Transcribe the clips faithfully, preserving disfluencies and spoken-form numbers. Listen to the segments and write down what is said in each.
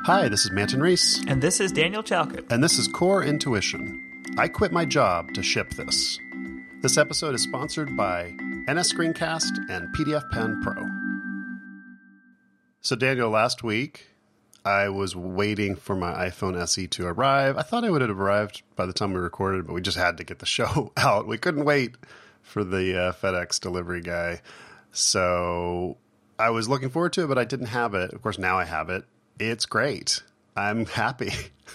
Hi, this is Manton Reese. And this is Daniel Chalkett. And this is Core Intuition. I quit my job to ship this. This episode is sponsored by N S Screencast and P D F Pen Pro. So Daniel, last week I was waiting for my iPhone S E to arrive. I thought it would have arrived by the time we recorded, but we just had to get the show out. We couldn't wait for the uh, FedEx delivery guy. So I was looking forward to it, but I didn't have it. Of course, now I have it. It's great. I'm happy.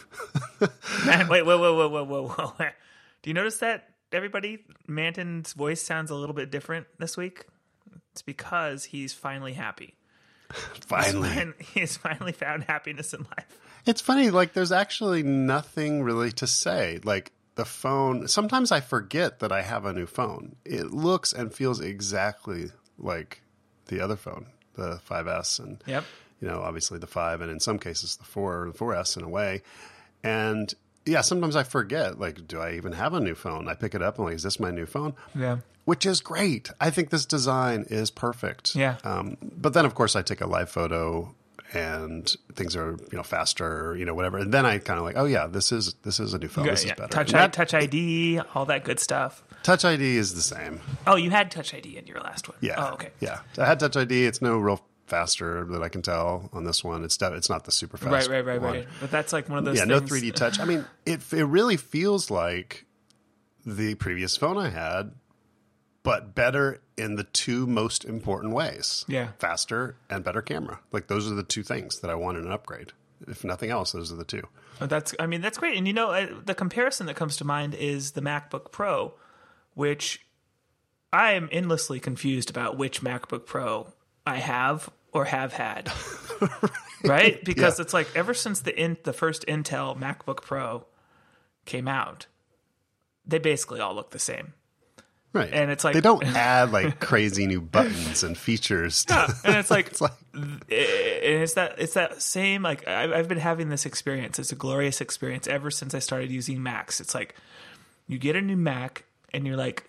Man, wait, whoa, whoa, whoa, whoa, whoa, whoa. Do you notice that, everybody? Manton's voice sounds a little bit different this week. It's because he's finally happy. Finally. He's, fin- he's finally found happiness in life. It's funny, like, there's actually nothing really to say. Like, the phone, sometimes I forget that I have a new phone. It looks and feels exactly like the other phone, the five S, and Yep. you know, obviously the five, and in some cases the four, the four S in a way. And yeah, sometimes I forget, like, do I even have a new phone? I pick it up and like, is this my new phone? Yeah. Which is great. I think this design is perfect. Yeah. Um, but then of course I take a live photo and things are, you know, faster, or, you know, whatever. And then I kind of like, oh yeah, this is, this is a new phone. Yeah, this yeah. is better. Touch, And that, Touch I D, all that good stuff. Touch I D is the same. Oh, you had Touch I D in your last one. Yeah. Oh, okay. Yeah. I had Touch I D. It's no real faster that I can tell on this one. It's it's not the super fast Right, right, right, one. right. But that's like one of those Yeah, things. no three D touch. I mean, it it really feels like the previous phone I had, but better in the two most important ways. Yeah. Faster and better camera. Like, those are the two things that I want in an upgrade. If nothing else, those are the two. Oh, that's, I mean, that's great. And you know, uh, the comparison that comes to mind is the MacBook Pro, which I am endlessly confused about which MacBook Pro I have or have had. Right? Because Yeah. it's like ever since the in, the first Intel MacBook Pro came out, they basically all look the same. Right. And it's like- they don't add like crazy new buttons and features. To, Yeah, and it's like, it's like and it's that it's that same, like, I've, I've been having this experience. It's a glorious experience ever since I started using Macs. It's like you get a new Mac and you're like,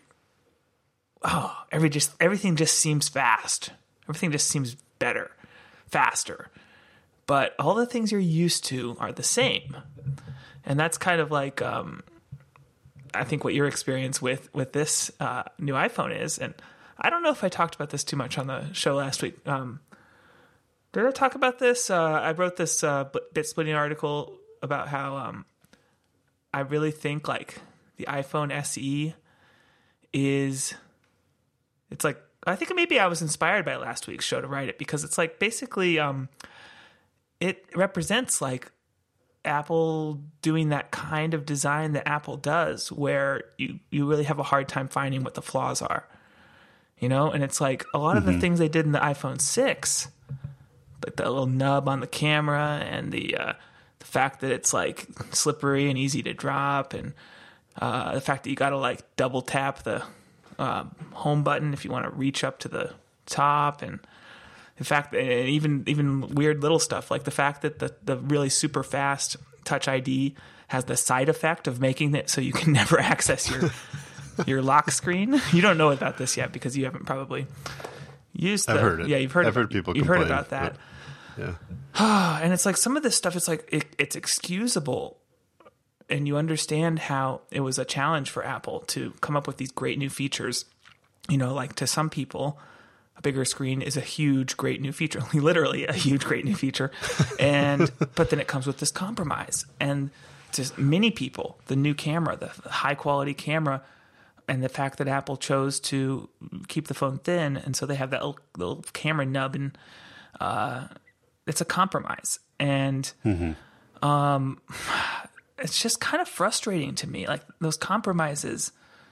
oh, every just everything just seems fast. Everything just seems better, faster. But all the things you're used to are the same. And that's kind of like, um, I think what your experience with, with this uh, new iPhone is. And I don't know if I talked about this too much on the show last week. Um, did I talk about this? Uh, I wrote this uh, bit splitting article about how um, I really think like the iPhone S E is, it's like, I think maybe I was inspired by last week's show to write it, because it's like basically um, it represents like Apple doing that kind of design that Apple does, where you, you really have a hard time finding what the flaws are, you know? And it's like a lot mm-hmm. of the things they did in the iPhone six, like the little nub on the camera and the, uh, the fact that it's like slippery and easy to drop, and uh, the fact that you got to like double tap the Uh, home button if you want to reach up to the top, and the fact that, and even even weird little stuff like the fact that the, the really super fast Touch I D has the side effect of making it so you can never access your your lock screen. You don't know about this yet because you haven't probably used the, I've heard it. Yeah, you've heard I've about, heard people you've complain, heard about that. But, yeah. And it's like some of this stuff, it's like it, it's excusable. And you understand how it was a challenge for Apple to come up with these great new features. You know, like to some people, a bigger screen is a huge, great new feature. Literally a huge, great new feature. And but then it comes with this compromise. And to many people, the new camera, the high quality camera, and the fact that Apple chose to keep the phone thin, and so they have that little, little camera nub, and uh, it's a compromise. And mm-hmm. um. It's just kind of frustrating to me. Like those compromises,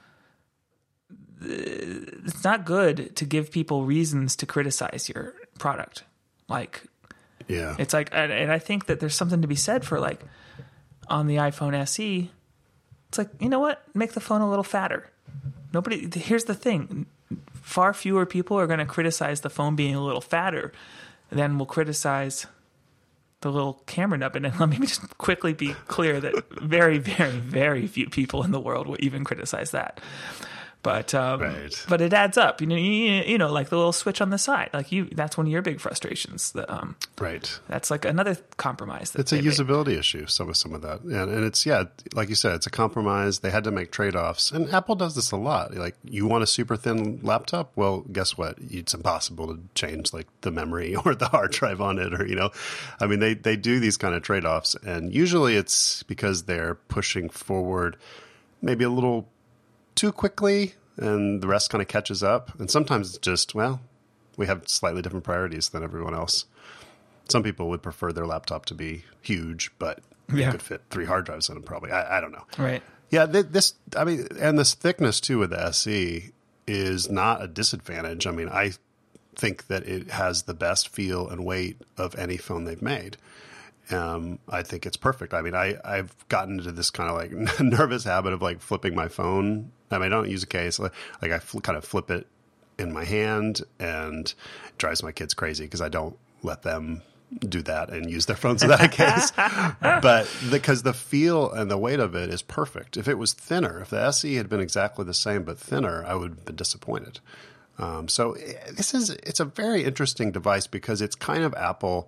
it's not good to give people reasons to criticize your product. Like, yeah, it's like, and I think that there's something to be said for like on the iPhone S E. It's like, you know what? Make the phone a little fatter. Nobody, here's the thing. Far fewer people are going to criticize the phone being a little fatter than will criticize the little camera nub. And let me just quickly be clear that very, very, very few people in the world will even criticize that. But um, Right. but it adds up, you know. You, you know, like the little switch on the side, like you. That's one of your big frustrations. That um, Right. that's like another compromise. That It's a they made. usability issue. Some of some of that, and, and it's yeah, like you said, it's a compromise. They had to make trade offs, and Apple does this a lot. Like, you want a super thin laptop? Well, guess what? It's impossible to change like the memory or the hard drive on it, or you know, I mean, they they do these kind of trade offs, and usually it's because they're pushing forward maybe a little too quickly, and the rest kind of catches up. And sometimes it's just, well, we have slightly different priorities than everyone else. Some people would prefer their laptop to be huge, but Yeah. you could fit three hard drives in it probably. I, I don't know. Right. Yeah, th- this, I mean, and this thickness too with the S E is not a disadvantage. I mean, I think that it has the best feel and weight of any phone they've made. Um, I think it's perfect. I mean, I, I've gotten into this kind of like nervous habit of like flipping my phone. I mean, I don't use a case. Like, like I fl- kind of flip it in my hand, and it drives my kids crazy because I don't let them do that and use their phones without a case. But because the feel and the weight of it is perfect. If it was thinner, if the S E had been exactly the same but thinner, I would have been disappointed. Um, so this is, it's a very interesting device because it's kind of Apple.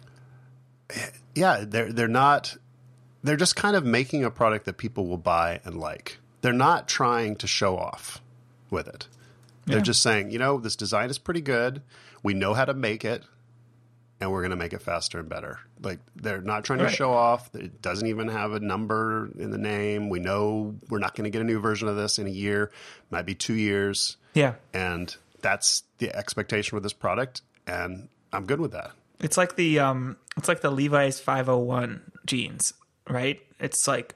Yeah, they're they're not. They're just kind of making a product that people will buy and like. They're not trying to show off with it. They're Yeah. just saying, you know, this design is pretty good. We know how to make it, and we're going to make it faster and better. Like, they're not trying Right. to show off. It doesn't even have a number in the name. We know we're not going to get a new version of this in a year. Might be two years. Yeah. And that's the expectation with this product, and I'm good with that. It's like the um, it's like the Levi's five oh one jeans, right? It's like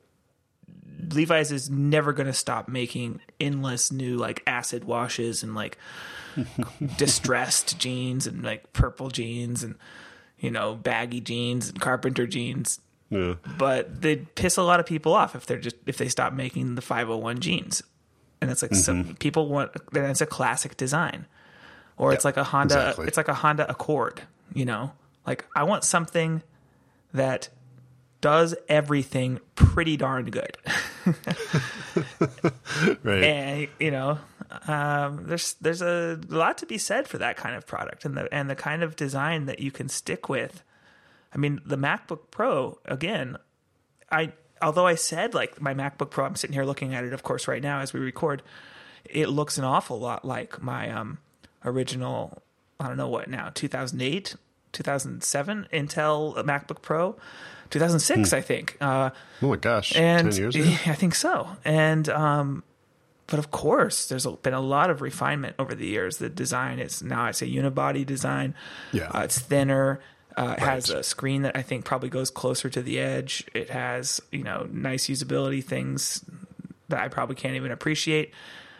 Levi's is never going to stop making endless new like acid washes and like distressed jeans and like purple jeans and, you know, baggy jeans and carpenter jeans. Yeah. But they'd piss a lot of people off if they're just if they stop making the five oh one jeans. And it's like Mm-hmm. some people want, then it's a classic design, or it's Yep, like a Honda. exactly. It's like a Honda Accord. You know, like I want something that does everything pretty darn good. Right. And you know, um, there's there's a lot to be said for that kind of product and the and the kind of design that you can stick with. I mean, the MacBook Pro again. I although I said like my MacBook Pro, I'm sitting here looking at it, of course, right now as we record. It looks an awful lot like my um, original. I don't know what now, two thousand eight, two thousand seven Intel MacBook Pro, two thousand six, Hmm. I think. Uh, Oh my gosh. and ten years ago? yeah, I think so. And um, but of course, there's a, been a lot of refinement over the years. The design is now it's a unibody design. Yeah. Uh, it's thinner. Uh, it has Right. a screen that I think probably goes closer to the edge. It has, you know, nice usability things that I probably can't even appreciate.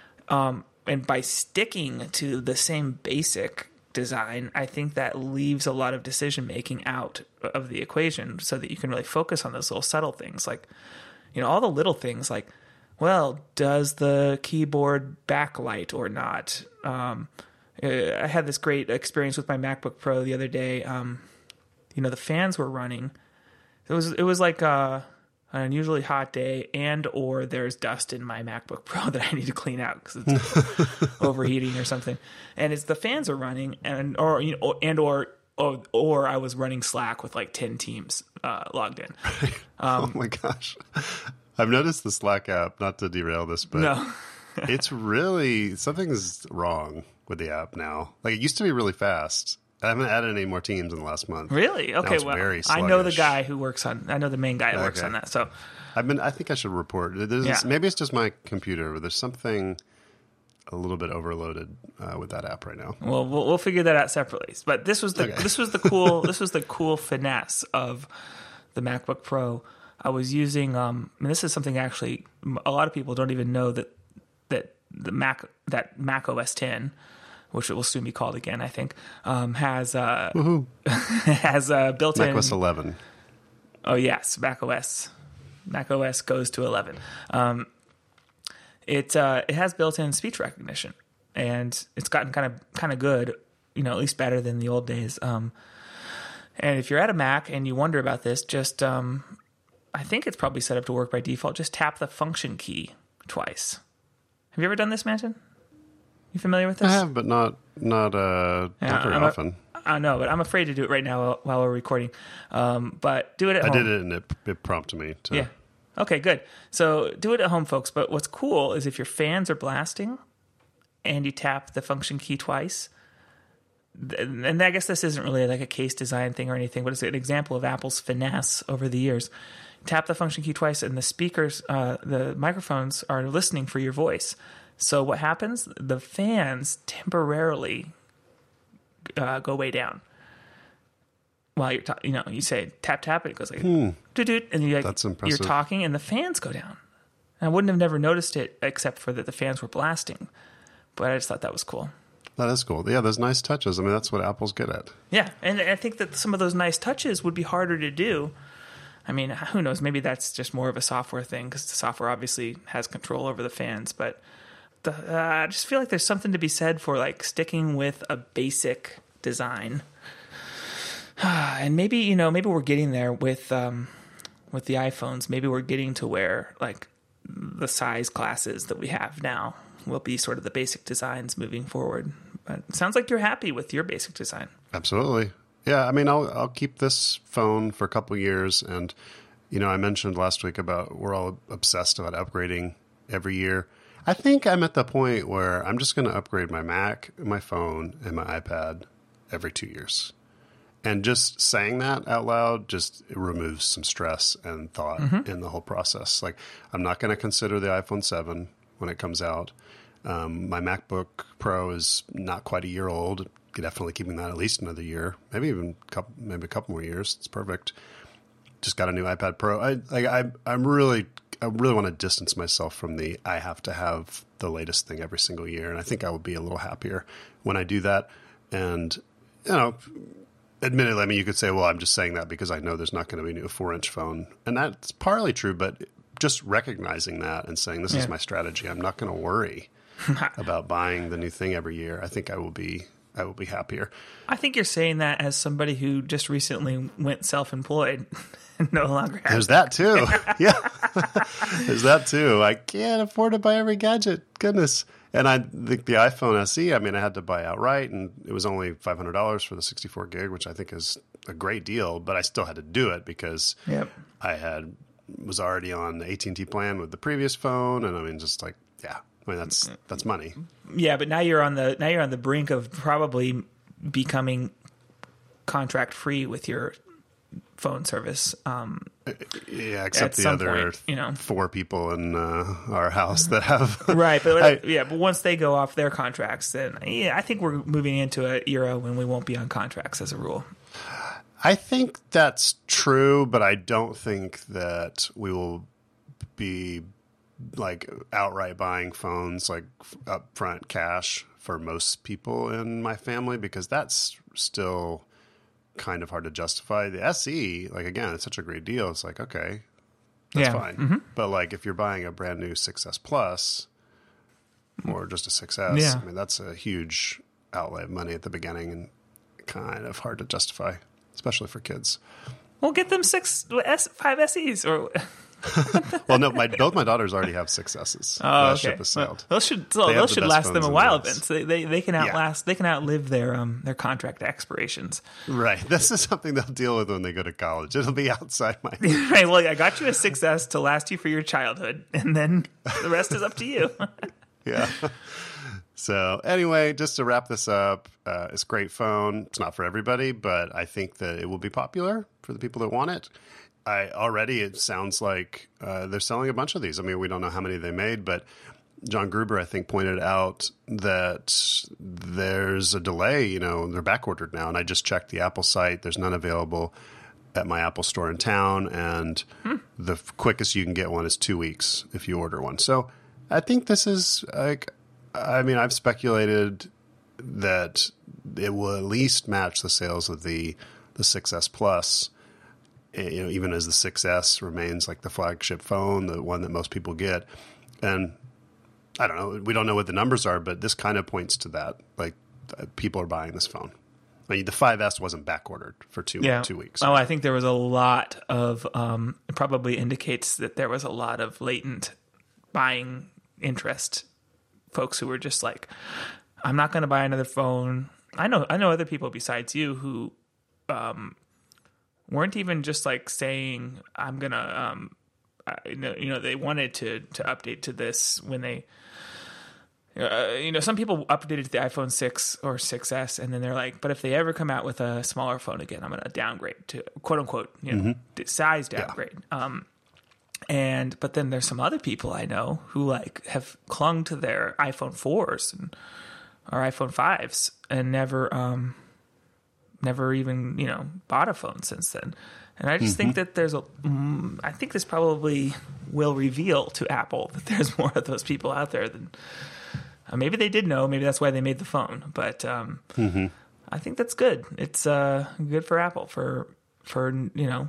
Um, and by sticking to the same basic design, I think that leaves a lot of decision making out of the equation so that you can really focus on those little subtle things. Like, you know, all the little things like, well, does the keyboard backlight or not? Um, uh, I had this great experience with my MacBook Pro the other day. Um, you know, the fans were running. It was, it was like, uh, an unusually hot day, and or there's dust in my MacBook Pro that I need to clean out because it's overheating or something. And it's the fans are running, and or you know, and or or, or I was running Slack with like ten teams uh, logged in. oh my gosh. I've noticed the Slack app, not to derail this, but No, it's really, something's wrong with the app now. Like, it used to be really fast. I haven't added any more teams in the last month. really? Okay, it's well, very I know the sluggish. guy who works on. I know the main guy who works Okay. on that. So I've been. I think I should report. There's, Yeah. Maybe it's just my computer, but there's something a little bit overloaded uh, with that app right now. Well, we'll we'll figure that out separately. But this was the Okay. this was the cool this was the cool finesse of the MacBook Pro. I was using um, I mean, this is something actually a lot of people don't even know that that the Mac that Mac O S ten, which it will soon be called again, I think, um, has uh, has a built-in macOS eleven. Oh yes, Mac O S. Mac O S goes to eleven. Um, it uh, it has built-in speech recognition, and it's gotten kind of kind of good, you know, at least better than the old days. Um, and if you're at a Mac and you wonder about this, just um, I think it's probably set up to work by default. Just tap the function key twice, Have you ever done this, Manton? You familiar with this? I have, but not not uh Yeah, not very I'm a- often. I know, but I'm afraid to do it right now while, while we're recording. Um, but do it at I home. did it, and it, it prompted me to. Yeah. Okay, good. So do it at home, folks. But what's cool is if your fans are blasting and you tap the function key twice, th- and I guess this isn't really like a case design thing or anything, but it's an example of Apple's finesse over the years. Tap the function key twice, and the speakers, uh, the microphones are listening for your voice. So what happens? The fans temporarily uh, go way down. While you're, ta- you know, you say tap tap, and it goes like, doot-doot, and you like, That's you're impressive. talking, and the fans go down. And I wouldn't have never noticed it except for that the fans were blasting, but I just thought that was cool. That is cool. Yeah, those nice touches. I mean, that's what Apple's good at. Yeah, and I think that some of those nice touches would be harder to do. I mean, who knows? Maybe that's just more of a software thing because the software obviously has control over the fans. But the, uh, I just feel like there's something to be said for like sticking with a basic design. And maybe, you know, maybe we're getting there with um, with the iPhones. Maybe we're getting to where like the size classes that we have now will be sort of the basic designs moving forward. But it sounds like you're happy with your basic design. Absolutely. Yeah, I mean, I'll I'll keep this phone for a couple of years, and you know, I mentioned last week about we're all obsessed about upgrading every year. I think I'm at the point where I'm just going to upgrade my Mac, my phone, and my iPad every two years. And just saying that out loud just removes some stress and thought mm-hmm. in the whole process. Like, I'm not going to consider the iPhone seven when it comes out. Um, my MacBook Pro is not quite a year old. Definitely keeping that at least another year, maybe even a couple, maybe a couple more years. It's perfect. Just got a new iPad Pro. I like. I I'm really. I really want to distance myself from the. I have to have the latest thing every single year, and I think I would be a little happier when I do that. And you know, admittedly, I mean, you could say, well, I'm just saying that because I know there's not going to be a new four-inch phone, and that's partly true. But just recognizing that and saying this yeah. is my strategy. I'm not going to worry about buying the new thing every year. I think I will be. I will be happier. I think you're saying that as somebody who just recently went self-employed and no longer has. There's that too. Yeah. There's that too. I can't afford to buy every gadget. Goodness. And I think the iPhone S E, I mean, I had to buy outright, and it was only five hundred dollars for the sixty-four gig, which I think is a great deal, but I still had to do it because yep. I had was already on the A T and T plan with the previous phone, and I mean, just like, yeah. I mean, that's that's money. Yeah, but now you're on the now you're on the brink of probably becoming contract free with your phone service. Um, yeah, except the other point, you know. four people in uh, our house that have right. But I, yeah, but once they go off their contracts, then yeah, I think we're moving into an era when we won't be on contracts as a rule. I think that's true, but I don't think that we will be like outright buying phones like upfront cash for most people in my family, because that's still kind of hard to justify. The S E, like, again, it's such a great deal. It's like, okay, that's yeah. fine. Mm-hmm. But like if you're buying a brand new six S Plus or just a six S, yeah. I mean, that's a huge outlay of money at the beginning and kind of hard to justify, especially for kids. Well, get them six S five S Es or well, no, my both my daughters already have six S's. Oh, that okay. ship has sailed. Well, those should so They those have the should best last phones them a in the while. house. Then so they, they they can Yeah. outlast they can outlive their um their contract expirations. Right. This is something they'll deal with when they go to college. It'll be outside my. Right. Well, I got you a six S to last you for your childhood, and then the rest is up to you. Yeah. So anyway, just to wrap this up, uh, it's a great phone. It's not for everybody, but I think that it will be popular for the people that want it. I already, it sounds like uh, they're selling a bunch of these. I mean, we don't know how many they made, but John Gruber, I think, pointed out that there's a delay. You know, they're back ordered now, and I just checked the Apple site. There's none available at my Apple store in town, and hmm. the quickest you can get one is two weeks if you order one. So I think this is like, I mean, I've speculated that it will at least match the sales of the the six S Plus. You know, even as the six S remains like the flagship phone, the one that most people get. And I don't know, we don't know what the numbers are, but this kind of points to that. Like, people are buying this phone. I mean, the five S wasn't back ordered for two yeah. two weeks. Oh, I think there was a lot of, um, it probably indicates that there was a lot of latent buying interest folks who were just like, I'm not going to buy another phone. I know, I know other people besides you who, um, weren't even just like saying, I'm going to, um, uh, you know, you know, they wanted to, to update to this when they, uh, you know, some people updated to the iPhone six or six S and then they're like, but if they ever come out with a smaller phone again, I'm going to downgrade to quote unquote, you know, mm-hmm. size downgrade. Yeah. Um, And, but then there's some other people I know who like have clung to their iPhone fours and, or iPhone fives and never, um, never even, you know, bought a phone since then. And I just mm-hmm. think that there's a, mm, I think this probably will reveal to Apple that there's more of those people out there than, uh, maybe they did know, maybe that's why they made the phone, but, um, mm-hmm. I think that's good. It's, uh, good for Apple for, for, you know,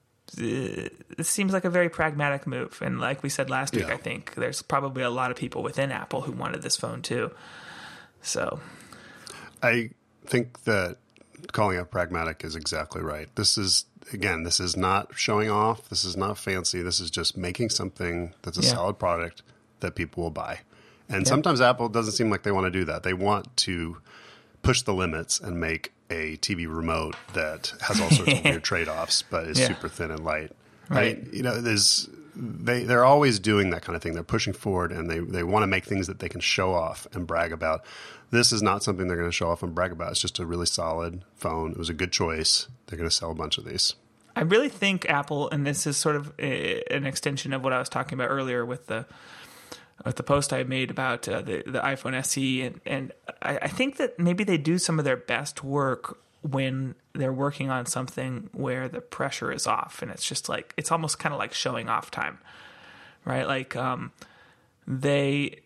it seems like a very pragmatic move. And like we said last week, yeah. I think there's probably a lot of people within Apple who wanted this phone too. So I think that calling it pragmatic is exactly right. This is, again, this is not showing off. This is not fancy. This is just making something that's a yeah. solid product that people will buy. And yeah. sometimes Apple doesn't seem like they want to do that. They want to push the limits and make a T V remote that has all sorts of weird trade-offs, but is yeah. super thin and light. Right. I, you know, there's they they're always doing that kind of thing. They're pushing forward, and they they want to make things that they can show off and brag about. This is not something they're going to show off and brag about. It's just a really solid phone. It was a good choice. They're going to sell a bunch of these. I really think Apple, and this is sort of a, an extension of what I was talking about earlier with the with the post I made about uh, the, the iPhone S E, and, and I, I think that maybe they do some of their best work when they're working on something where the pressure is off, and it's just like, it's almost kind of like showing off time, right? Like um, they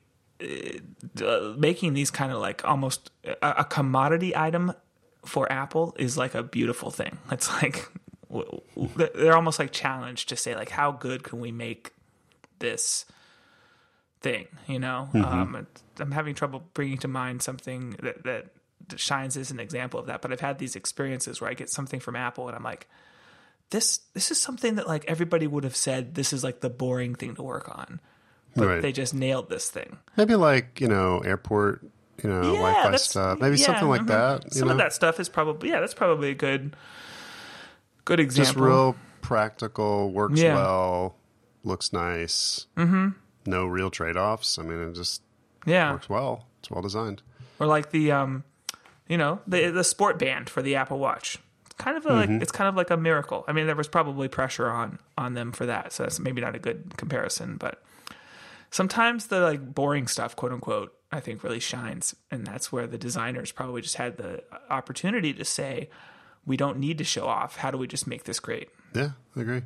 uh, making these kind of like almost a, a commodity item for Apple is like a beautiful thing. It's like they're almost like challenged to say like, how good can we make this thing, you know? Mm-hmm. Um, I'm having trouble bringing to mind something that, that shines as an example of that, but I've had these experiences where I get something from Apple and I'm like, this, this is something that like everybody would have said, this is like the boring thing to work on, but right. they just nailed this thing. Maybe like, you know, airport, you know, yeah, Wi-Fi stuff, maybe yeah, something like mm-hmm. that. Some know? of that stuff is probably, yeah, that's probably a good, good example. Just real practical, works yeah. well, looks nice. Mm-hmm. No real trade-offs. I mean, it just yeah. works well. It's well designed. Or like the, um, you know, the the sport band for the Apple Watch. It's kind of a, mm-hmm. like it's kind of like a miracle. I mean, there was probably pressure on on them for that, so that's maybe not a good comparison. But sometimes the like boring stuff, quote unquote, I think really shines, and that's where the designers probably just had the opportunity to say, we don't need to show off. How do we just make this great? Yeah, I agree.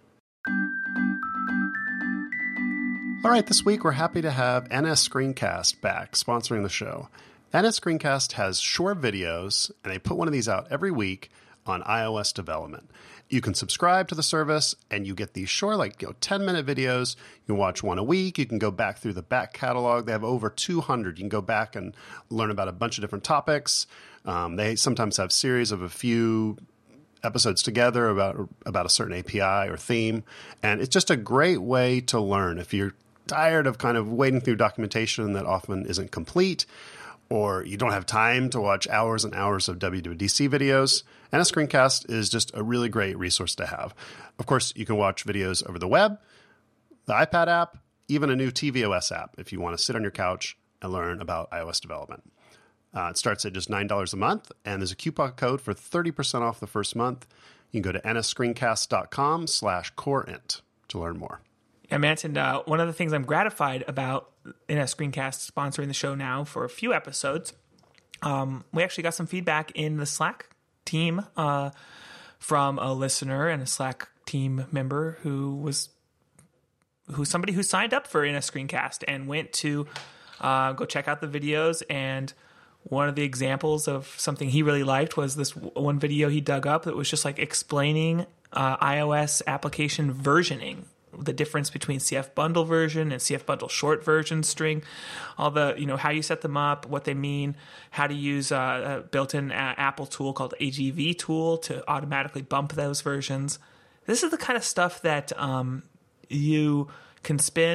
All right, this week we're happy to have N S Screencast back, sponsoring the show. N S Screencast has short videos, and they put one of these out every week on iOS development. You can subscribe to the service, and you get these short, like you know, ten-minute videos. You can watch one a week. You can go back through the back catalog. They have over two hundred. You can go back and learn about a bunch of different topics. Um, they sometimes have series of a few episodes together about about a certain A P I or theme, and it's just a great way to learn if you're tired of kind of wading through documentation that often isn't complete, or you don't have time to watch hours and hours of W W D C videos. N S Screencast is just a really great resource to have. Of course, you can watch videos over the web, the iPad app, even a new tvOS app if you want to sit on your couch and learn about iOS development. Uh, it starts at just nine dollars a month, and there's a coupon code for thirty percent off the first month. You can go to nsscreencast.com slash coreint to learn more. Yeah, man, and uh, one of the things I'm gratified about N S Screencast sponsoring the show now for a few episodes, um, we actually got some feedback in the Slack team uh, from a listener and a Slack team member who was who's somebody who signed up for N S Screencast and went to uh, go check out the videos. And one of the examples of something he really liked was this one video he dug up that was just like explaining uh, iOS application versioning, the difference between C F bundle version and C F bundle short version string, all the, you know, how you set them up, what they mean, how to use a, a built-in uh, Apple tool called A G V tool to automatically bump those versions. This is the kind of stuff that um, you can spend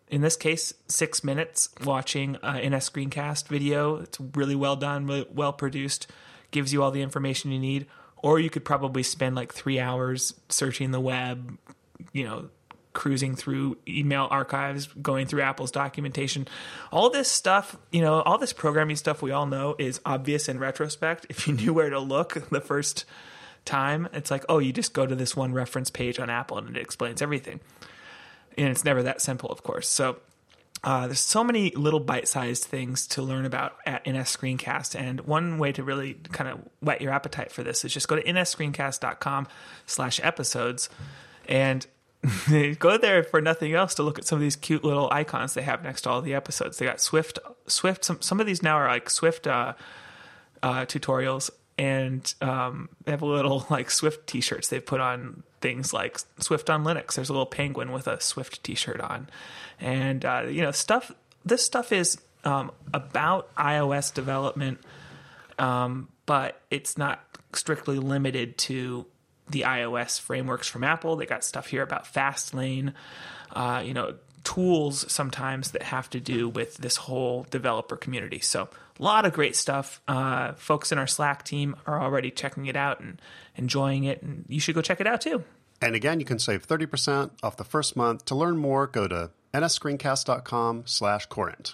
in this case, six minutes watching uh, N S Screencast video. It's really well done, really well produced, gives you all the information you need. Or you could probably spend like three hours searching the web, you know, cruising through email archives, going through Apple's documentation. All this stuff, you know, all this programming stuff we all know is obvious in retrospect. If you knew where to look the first time, it's like, oh, you just go to this one reference page on Apple and it explains everything. And it's never that simple, of course. So uh, there's so many little bite-sized things to learn about at N S Screencast. And one way to really kind of whet your appetite for this is just go to nscreencast.com slash episodes and go there for nothing else to look at some of these cute little icons they have next to all the episodes. They got Swift, Swift. Some, some of these now are like Swift uh, uh, tutorials. And um, they have a little like Swift t-shirts they've put on things like Swift on Linux. There's a little penguin with a Swift t-shirt on. And, uh, you know, stuff. This stuff is um, about iOS development, um, but it's not strictly limited to the iOS frameworks from Apple. They got stuff here about Fastlane, uh, you know, tools sometimes that have to do with this whole developer community. So a lot of great stuff. Uh, folks in our Slack team are already checking it out and enjoying it, and you should go check it out too. And again, you can save thirty percent off the first month. To learn more, go to nscreencast.com slash Corinth.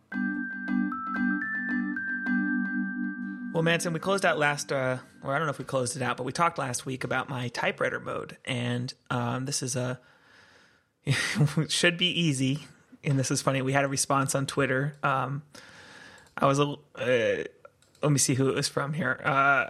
Well, Manson, we closed out last, uh, or I don't know if we closed it out, but we talked last week about my typewriter mode. And um, this is a, it should be easy. And this is funny. We had a response on Twitter. Um, I was a, uh, let me see who it was from here. Uh,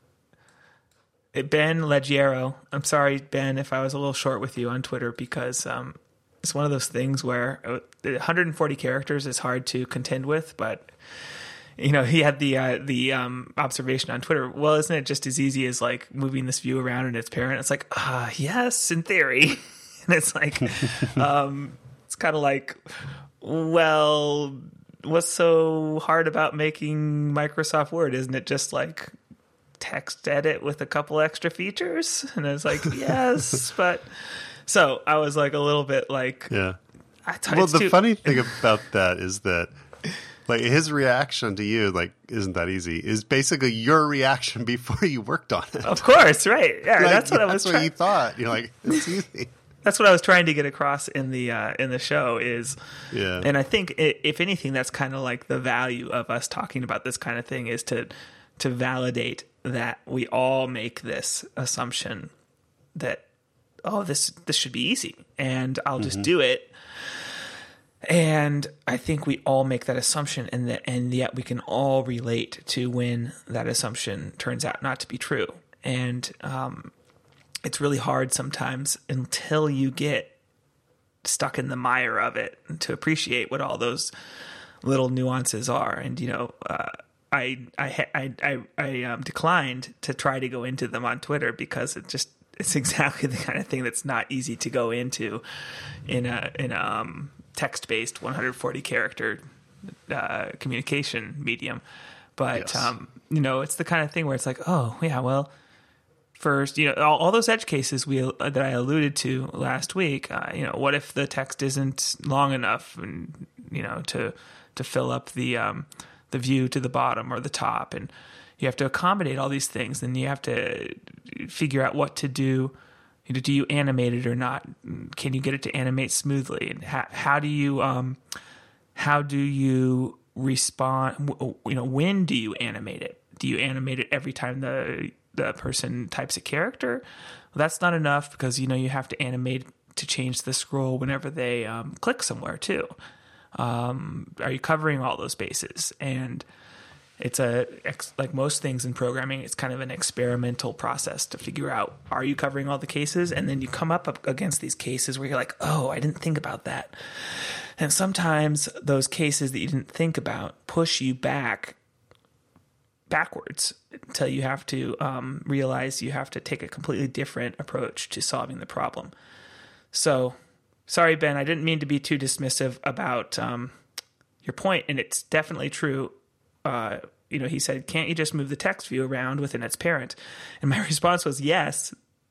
Ben Leggiero. I'm sorry, Ben, if I was a little short with you on Twitter, because um, it's one of those things where one hundred forty characters is hard to contend with, but you know, he had the uh, the um, observation on Twitter. Well, isn't it just as easy as like moving this view around in its parent? It's like, ah, uh, yes, in theory. And it's like, um, it's kind of like, well, what's so hard about making Microsoft Word? Isn't it just like text edit with a couple extra features? And it's like, yes, but so I was like a little bit like, yeah. I thought well, it's the too- funny thing about that is that, like, his reaction to you, like, isn't that easy, is basically your reaction before you worked on it. Of course, right? Yeah, like, that's what I was. That's what trying- you thought. You're like, it's easy. That's what I was trying to get across in the uh, in the show is, yeah. And I think it, if anything, that's kind of like the value of us talking about this kind of thing is to to validate that we all make this assumption that, oh, this this should be easy, and I'll just mm-hmm. do it. And I think we all make that assumption, and that, and yet we can all relate to when that assumption turns out not to be true. And um, it's really hard sometimes until you get stuck in the mire of it to appreciate what all those little nuances are. And you know, uh, I I I I, I um, declined to try to go into them on Twitter because it just it's exactly the kind of thing that's not easy to go into in a in a um, text-based one hundred forty character uh, communication medium. But, yes. um, you know, it's the kind of thing where it's like, oh, yeah, well, first, you know, all, all those edge cases we uh, that I alluded to last week, uh, you know, what if the text isn't long enough and, you know, to to fill up the um, the view to the bottom or the top, and you have to accommodate all these things, and you have to figure out what to do. You know, do you animate it or not? Can you get it to animate smoothly? And how, how do you um, how do you respond? You know, when do you animate it? Do you animate it every time the the person types a character? Well, that's not enough because you know you have to animate to change the scroll whenever they um, click somewhere too. Um, are you covering all those bases? And it's a, like most things in programming, it's kind of an experimental process to figure out, are you covering all the cases? And then you come up against these cases where you're like, oh, I didn't think about that. And sometimes those cases that you didn't think about push you back backwards until you have to um, realize you have to take a completely different approach to solving the problem. So, sorry, Ben, I didn't mean to be too dismissive about um, your point, and it's definitely true. Uh, you know, he said, can't you just move the text view around within its parent? And my response was yes,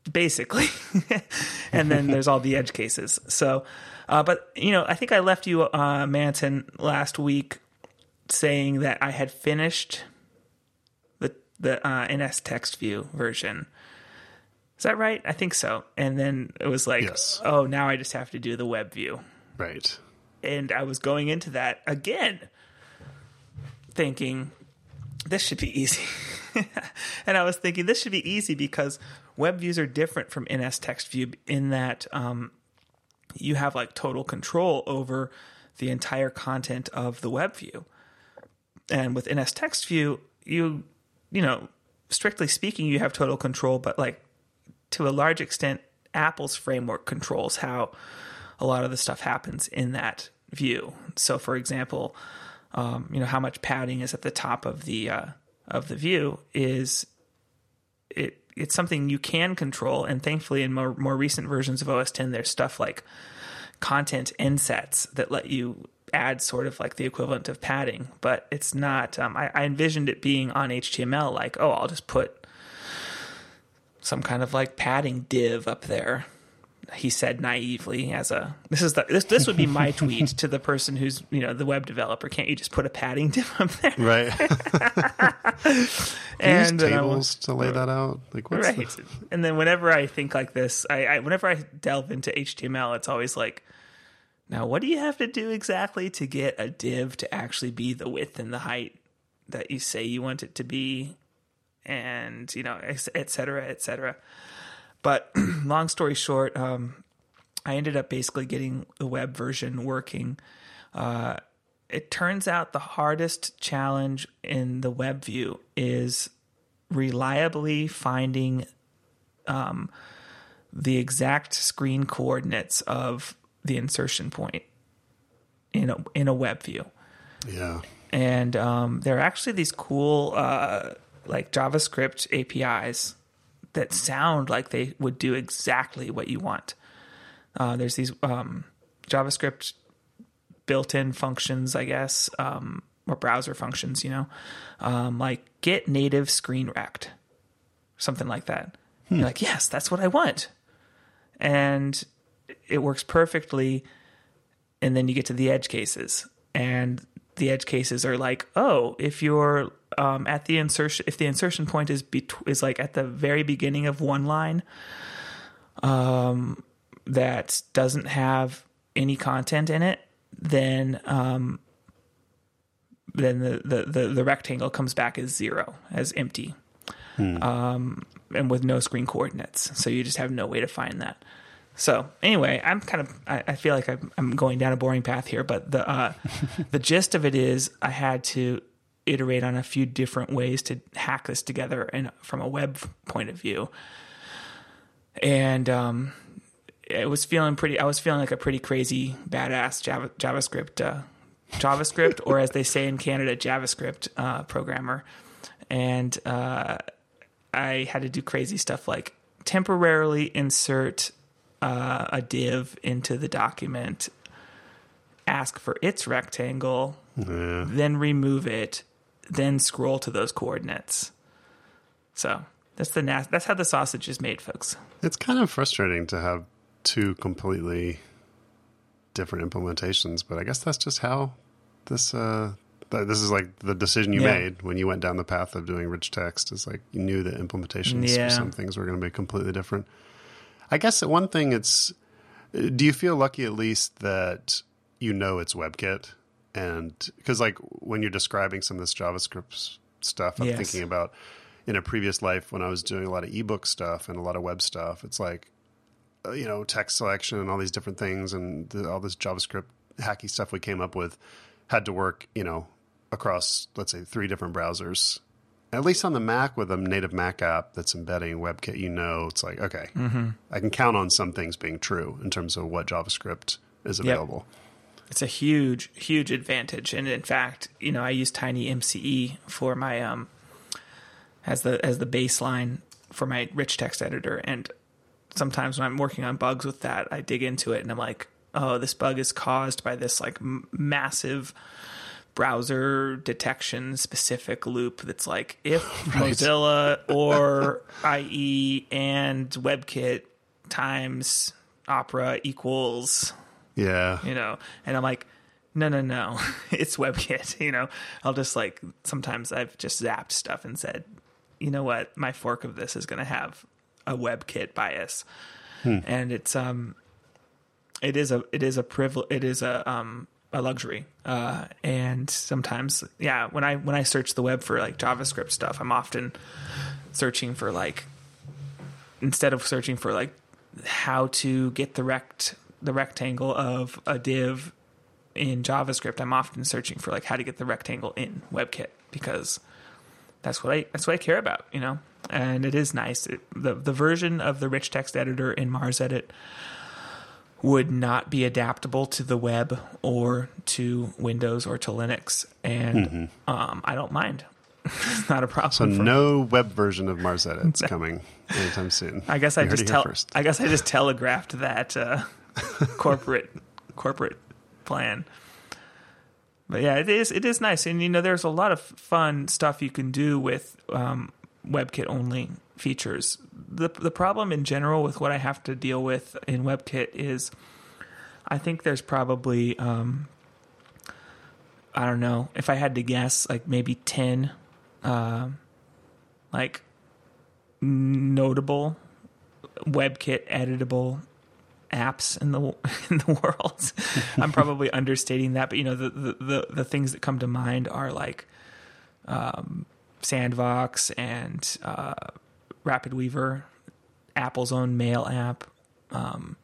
basically. And then there's all the edge cases. So, uh, but, you know, I think I left you, uh, Manton, last week saying that I had finished the, the uh, N S text view version. Is that right? I think so. And then it was like, yes. oh, now I just have to do the web view. Right. And I was going into that again, thinking, this should be easy. And I was thinking, this should be easy because web views are different from N S text view in that um, you have like total control over the entire content of the web view. And with N S text view, you, you know, strictly speaking, you have total control, but like to a large extent, Apple's framework controls how a lot of the stuff happens in that view. So, for example, um, you know, how much padding is at the top of the uh, of the view is it. It's something you can control, and thankfully, in more more recent versions of O S ten, there's stuff like content insets that let you add sort of like the equivalent of padding. But it's not. Um, I, I envisioned it being on H T M L, like, oh, I'll just put some kind of like padding div up there. He said naively as a, this is the, this, this would be my tweet to the person who's, you know, the web developer. Can't you just put a padding div up there? Right. And use tables to lay that out. Like what's right. the... And then whenever I think like this, I, I, whenever I delve into H T M L, it's always like, now what do you have to do exactly to get a div to actually be the width and the height that you say you want it to be? And, you know, et cetera, et cetera. But long story short, um, I ended up basically getting the web version working. Uh, it turns out the hardest challenge in the web view is reliably finding um, the exact screen coordinates of the insertion point in a, in a web view. Yeah. And um, there are actually these cool uh, like JavaScript A P Is that sound like they would do exactly what you want. Uh, there's these um, JavaScript built-in functions, I guess, um, or browser functions, you know, um, like get native screen rect, something like that. Hmm. You're like, yes, that's what I want. And it works perfectly. And then you get to the edge cases, and the edge cases are like, oh, if you're um, at the insertion, if the insertion point is bet- is like at the very beginning of one line, um, that doesn't have any content in it, then um, then the, the, the, the rectangle comes back as zero, as empty, hmm. um, and with no screen coordinates. So you just have no way to find that. So anyway, I'm kind of, I, I feel like I'm, I'm going down a boring path here, but the, uh, the gist of it is I had to iterate on a few different ways to hack this together and from a web point of view. And, um, it was feeling pretty, I was feeling like a pretty crazy, badass Java, JavaScript, uh, JavaScript, or as they say in Canada, JavaScript, uh, programmer. And, uh, I had to do crazy stuff like temporarily insert Uh, a div into the document, ask for its rectangle, yeah. then remove it, then scroll to those coordinates. So that's the nas- that's how the sausage is made, folks. It's kind of frustrating to have two completely different implementations, but I guess that's just how this uh, th- this is like the decision you yeah. made when you went down the path of doing rich text. Is like you knew the implementations yeah. for some things were going to be completely different. I guess one thing it's, do you feel lucky at least that you know it's WebKit? And because like when you're describing some of this JavaScript stuff, I'm yes. thinking about in a previous life when I was doing a lot of ebook stuff and a lot of web stuff, it's like, uh, you know, text selection and all these different things and the, all this JavaScript hacky stuff we came up with had to work, you know, across, let's say, three different browsers. At least on the Mac with a native Mac app that's embedding WebKit, you know, it's like, okay, mm-hmm. I can count on some things being true in terms of what JavaScript is available. Yep. It's a huge, huge advantage. And in fact, you know, I use Tiny M C E for my, um, as the, as the baseline for my rich text editor. And sometimes when I'm working on bugs with that, I dig into it and I'm like, oh, this bug is caused by this like m- massive browser detection specific loop that's like if Right. Mozilla or I E and WebKit times Opera equals, Yeah. you know, and I'm like, no, no, no, it's WebKit, you know. I'll just like, sometimes I've just zapped stuff and said, you know what, my fork of this is going to have a WebKit bias. Hmm. And it's, um, it is a, it is a privilege, it is a, um, a luxury. Uh, and sometimes, yeah, when I, when I search the web for like JavaScript stuff, I'm often searching for like, instead of searching for like how to get the rect, the rectangle of a div in JavaScript, I'm often searching for like how to get the rectangle in WebKit, because that's what I, that's what I care about, you know? And it is nice. It, the, the version of the rich text editor in MarsEdit would not be adaptable to the web or to Windows or to Linux. And mm-hmm. um, I don't mind. It's not a problem. So no me. Web version of MarsEdit's coming anytime soon. I guess I just tell, I guess I just telegraphed that uh, corporate corporate plan. But yeah, it is it is nice. And you know, there's a lot of fun stuff you can do with um, WebKit only features. The the problem in general with what I have to deal with in WebKit is I think there's probably, um, I don't know, if I had to guess, like maybe ten uh, like notable WebKit editable apps in the in the world. I'm probably understating that, but you know, the, the, the, the things that come to mind are like um, Sandvox and uh, Rapid Weaver, Apple's own mail app, um,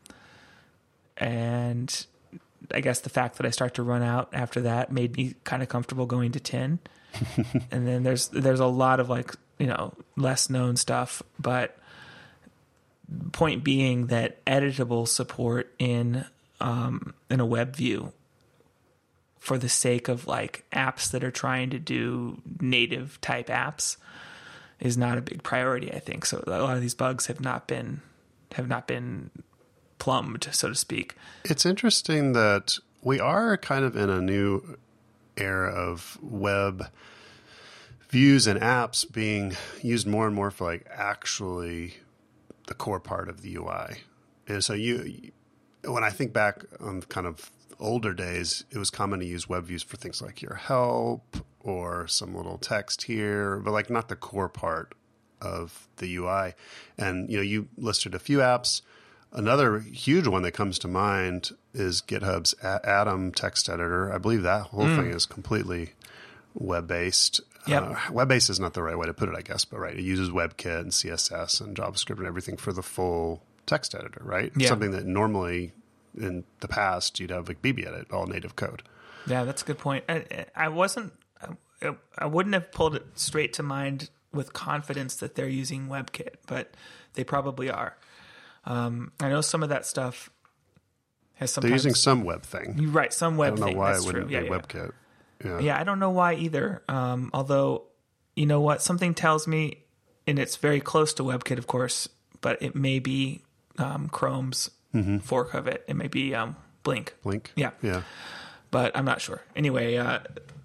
and I guess the fact that I start to run out after that made me kind of comfortable going to ten. And then there's there's a lot of like, you know, less known stuff, but point being that editable support in um, in a web view for the sake of like apps that are trying to do native type apps is not a big priority, I think. So a lot of these bugs have not been have not been plumbed, so to speak. It's interesting that we are kind of in a new era of web views and apps being used more and more for like actually the core part of the U I. And so you, when I think back on kind of older days, it was common to use web views for things like your help or some little text here, but like not the core part of the U I. And, you know, you listed a few apps. Another huge one that comes to mind is GitHub's Atom text editor. I believe that whole mm. thing is completely web-based. Yep. Uh, web-based is not the right way to put it, I guess, but right, it uses WebKit and C S S and JavaScript and everything for the full text editor, right? Yeah. Something that normally in the past you'd have like BBEdit, all native code. Yeah, that's a good point. I, I wasn't, I, I wouldn't have pulled it straight to mind with confidence that they're using WebKit, but they probably are. Um, I know some of that stuff has sometimes... They're using some web thing. You're right, some web thing. I don't know why That's it wouldn't true. be yeah, yeah. WebKit. Yeah. yeah, I don't know why either. Um, although, you know what? Something tells me, and it's very close to WebKit, of course, but it may be um, Chrome's mm-hmm. fork of it. It may be um, Blink. Blink? Yeah. Yeah. But I'm not sure. Anyway, uh,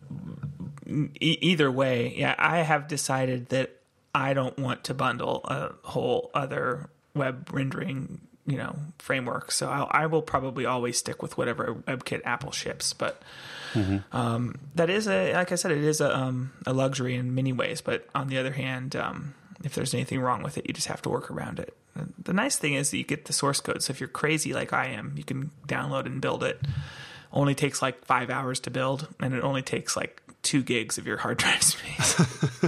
e- either way, yeah, I have decided that I don't want to bundle a whole other web rendering, you know, framework. So I'll, I will probably always stick with whatever WebKit Apple ships. But mm-hmm. um, that is a, like I said, it is a, um, a luxury in many ways. But on the other hand, um, if there's anything wrong with it, you just have to work around it. The nice thing is that you get the source code. So if you're crazy like I am, you can download and build it. Only takes like five hours to build, and it only takes like two gigs of your hard drive space.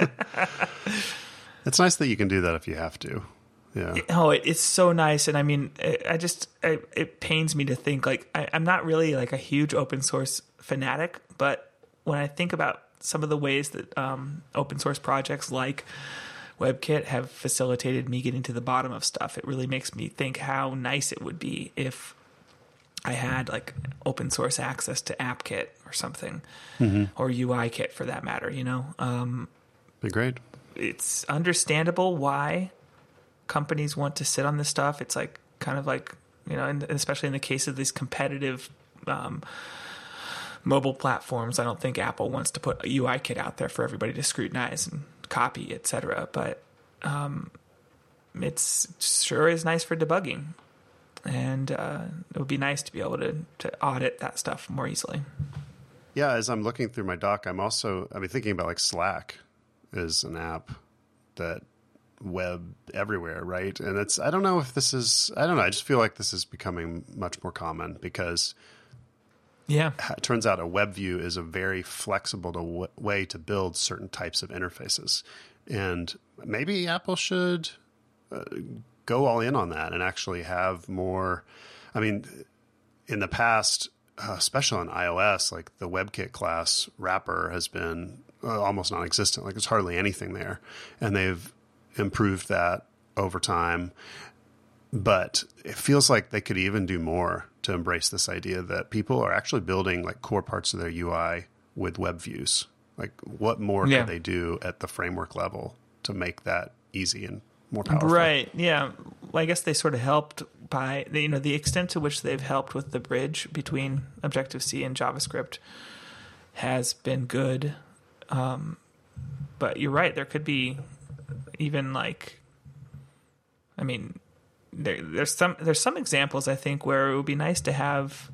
It's nice that you can do that if you have to. Yeah. Oh, it, it's so nice. And I mean, it, I just, I, it pains me to think like, I, I'm not really like a huge open source fanatic, but when I think about some of the ways that um, open source projects like WebKit have facilitated me getting to the bottom of stuff, it really makes me think how nice it would be if I had like open source access to AppKit or something, mm-hmm. or UIKit for that matter, you know? Um, Be great. It's understandable why companies want to sit on this stuff. It's like kind of like, you know, and especially in the case of these competitive um, mobile platforms. I don't think Apple wants to put a U I kit out there for everybody to scrutinize and copy, et cetera. But um, it's it sure is nice for debugging. And uh, it would be nice to be able to, to audit that stuff more easily. Yeah, as I'm looking through my doc, I'm also, I mean, thinking about like Slack is an app that web everywhere, right? And it's, I don't know if this is, I don't know, I just feel like this is becoming much more common because yeah, it turns out a web view is a very flexible to w- way to build certain types of interfaces. And maybe Apple should uh, go all in on that and actually have more. I mean, in the past, uh, especially on iOS, like the WebKit class wrapper has been uh, almost non-existent. Like there's hardly anything there. And they've improved that over time. But it feels like they could even do more to embrace this idea that people are actually building like core parts of their U I with web views. Like what more yeah. could they do at the framework level to make that easy and more powerful? Right. Yeah. Well, I guess they sort of helped by, you know, the extent to which they've helped with the bridge between Objective-C and JavaScript has been good. Um, but you're right. There could be even like, I mean, there, there's some there's some examples I think where it would be nice to have.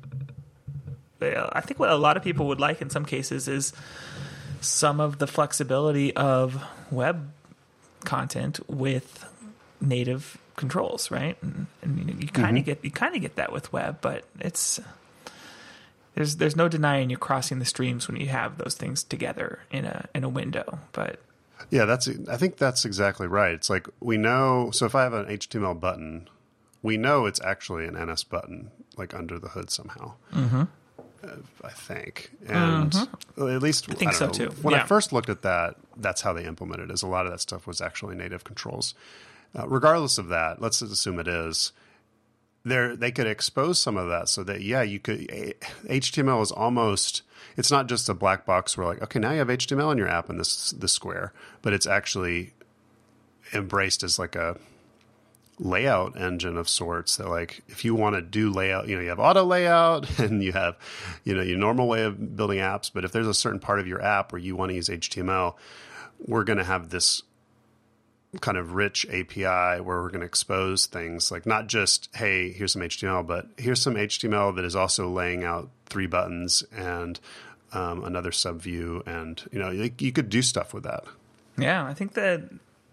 I think what a lot of people would like in some cases is some of the flexibility of web content with native controls, right? And, and you, know, you kind of Mm-hmm. get you kind of get that with web, but it's there's there's no denying you're crossing the streams when you have those things together in a in a window. But Yeah, that's. I think that's exactly right. It's like we know. So if I have an H T M L button, we know it's actually an N S button, like under the hood somehow. Mm-hmm. Uh, I think, and Mm-hmm. at least I think I don't so know. too. When Yeah. I first looked at that, that's how they implemented it. Is a lot of that stuff was actually native controls. Uh, regardless of that, let's assume it is. There, they could expose some of that so that yeah, you could. H T M L is almost. It's not just a black box where like, okay, now you have H T M L in your app in this this square, but it's actually embraced as like a layout engine of sorts that like if you want to do layout, you know, you have auto layout and you have, you know, your normal way of building apps, but if there's a certain part of your app where you want to use H T M L, we're going to have this kind of rich A P I where we're going to expose things like not just, hey, here's some H T M L, but here's some H T M L that is also laying out three buttons and um, another subview. And, you know, you, you could do stuff with that. yeah, I think that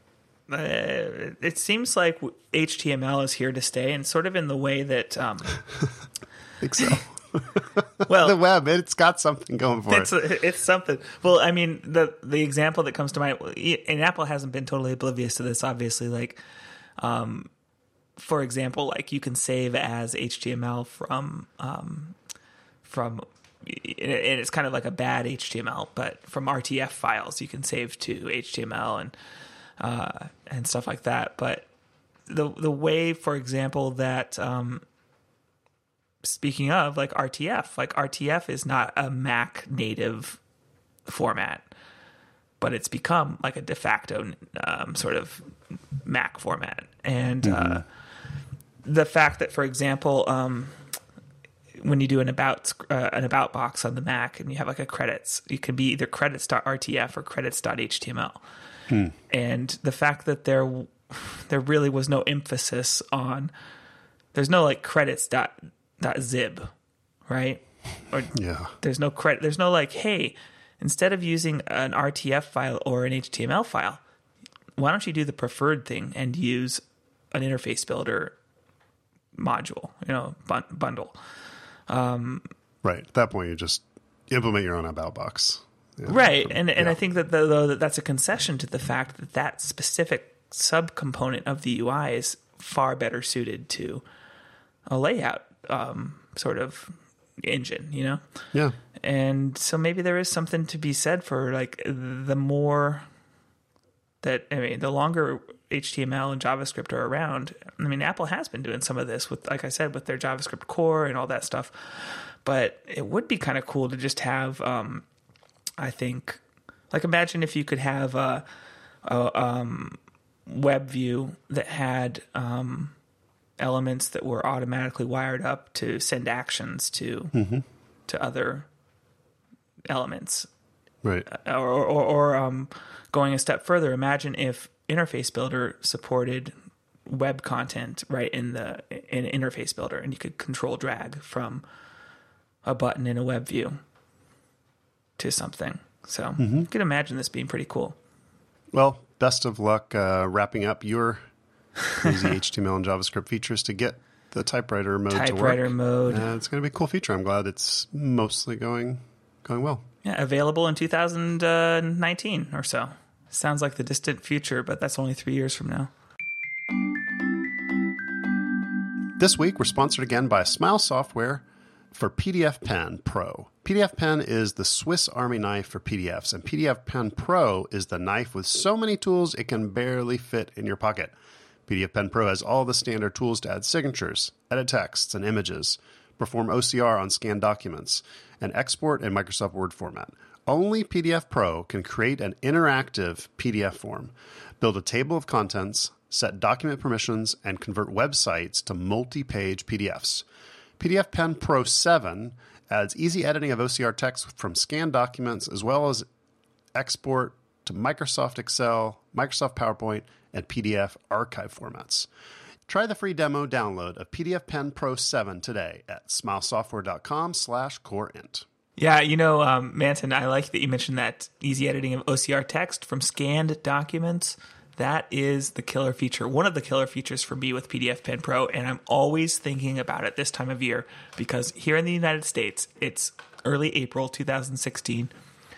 uh, it seems like H T M L is here to stay, and sort of in the way that um, I think so. well, The web, it's got something going for It's it. it's something. Well, I mean, the the example that comes to mind, and Apple hasn't been totally oblivious to this, obviously. Like, um, for example, like you can save as H T M L from um, from, and it's kind of like a bad H T M L, but from R T F files you can save to H T M L and uh, and stuff like that. But the the way, for example, that um, speaking of like R T F, like R T F is not a Mac native format, but it's become like a de facto um, sort of Mac format. And mm-hmm. uh, the fact that, for example, um, when you do an about uh, an about box on the Mac and you have like a credits, it can be either credits.rtf or credits.html. Hmm. And the fact that there there really was no emphasis on, there's no like credits dot dot zib, right? Or yeah. There's no credit. There's no like, hey, instead of using an R T F file or an H T M L file, why don't you do the preferred thing and use an interface builder module, you know, bun- bundle. Um, right. At that point, you just implement your own about box. Yeah. Right. And yeah. and I think that, the, though, that that's a concession to the fact that that specific subcomponent of the U I is far better suited to a layout um, sort of engine, you know? Yeah. And so maybe there is something to be said for like the more that, I mean, the longer H T M L and JavaScript are around. I mean, Apple has been doing some of this with, like I said, with their JavaScript core and all that stuff. But it would be kind of cool to just have, um, I think, like imagine if you could have a, a um, web view that had um, elements that were automatically wired up to send actions to mm-hmm. to other elements. Right. Or, or, or um, going a step further, imagine if Interface Builder supported web content right in the in Interface Builder, and you could control drag from a button in a web view to something. So mm-hmm. you can imagine this being pretty cool. Well, best of luck uh, wrapping up your easy H T M L and JavaScript features to get the typewriter mode typewriter to work. Typewriter mode. Uh, it's going to be a cool feature. I'm glad it's mostly going going well. Yeah, available in two thousand nineteen or so. Sounds like the distant future, but that's only three years from now. This week, we're sponsored again by Smile Software for P D F Pen Pro. P D F Pen is the Swiss Army knife for P D Fs, and P D F Pen Pro is the knife with so many tools it can barely fit in your pocket. P D F Pen Pro has all the standard tools to add signatures, edit texts and images, perform O C R on scanned documents, and export in Microsoft Word format. Only P D F Pro can create an interactive P D F form, build a table of contents, set document permissions, and convert websites to multi-page P D Fs. P D F Pen Pro seven adds easy editing of O C R text from scanned documents, as well as export to Microsoft Excel, Microsoft PowerPoint, and P D F archive formats. Try the free demo download of P D F Pen Pro seven today at smilesoftware.com slash coreint. Yeah, you know, um, Manton, I like that you mentioned that easy editing of O C R text from scanned documents. That is the killer feature, one of the killer features for me with P D F Pen Pro, and I'm always thinking about it this time of year because here in the United States, it's early April two thousand sixteen.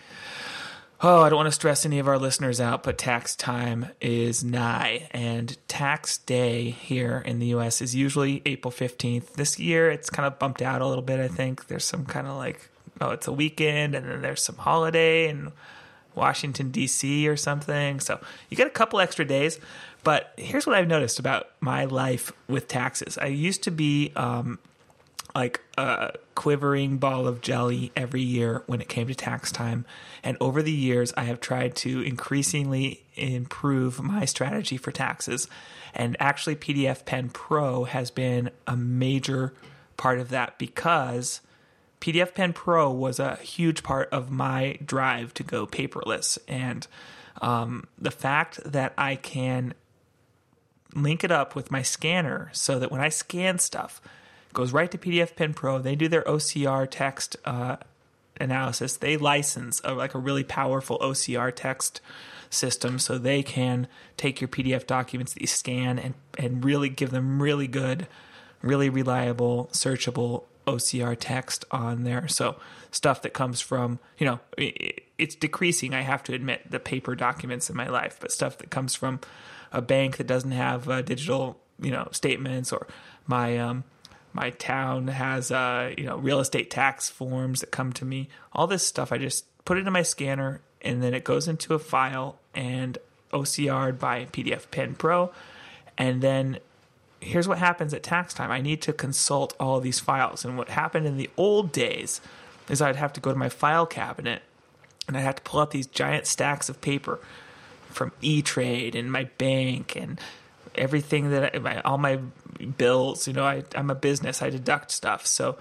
Oh, I don't want to stress any of our listeners out, but tax time is nigh, and tax day here in the U S is usually April fifteenth. This year, it's kind of bumped out a little bit, I think. There's some kind of like, oh, it's a weekend, and then there's some holiday in Washington, D C or something. So you get a couple extra days, but here's what I've noticed about my life with taxes. I used to be um, like a quivering ball of jelly every year when it came to tax time. And over the years, I have tried to increasingly improve my strategy for taxes. And actually, P D F Pen Pro has been a major part of that because P D F Pen Pro was a huge part of my drive to go paperless. And um, the fact that I can link it up with my scanner so that when I scan stuff, it goes right to P D F Pen Pro. They do their O C R text uh, analysis. They license a, like a really powerful O C R text system so they can take your P D F documents that you scan and, and really give them really good, really reliable, searchable O C R text on there. So stuff that comes from, you know, it's decreasing, I have to admit, the paper documents in my life, but stuff that comes from a bank that doesn't have uh, digital, you know, statements, or my um, my town has, uh, you know, real estate tax forms that come to me. All this stuff, I just put it in my scanner, and then it goes into a file and O C R'd by P D F Pen Pro, and then here's what happens at tax time. I need to consult all of these files. And what happened in the old days is I'd have to go to my file cabinet and I'd have to pull out these giant stacks of paper from E-Trade and my bank and everything that I, my, all my bills. You know, I, I'm a business. I deduct stuff. So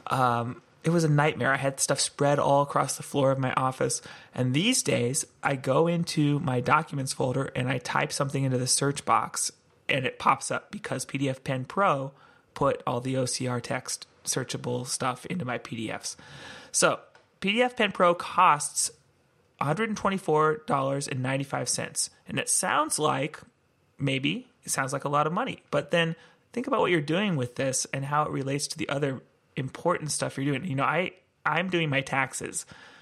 um, it was a nightmare. I had stuff spread all across the floor of my office. And these days, I go into my documents folder and I type something into the search box, and it pops up because P D F Pen Pro put all the O C R text searchable stuff into my P D Fs. So P D F Pen Pro costs one hundred twenty-four dollars and ninety-five cents. And it sounds like, maybe, it sounds like a lot of money. But then think about what you're doing with this and how it relates to the other important stuff you're doing. You know, I, I'm doing my taxes.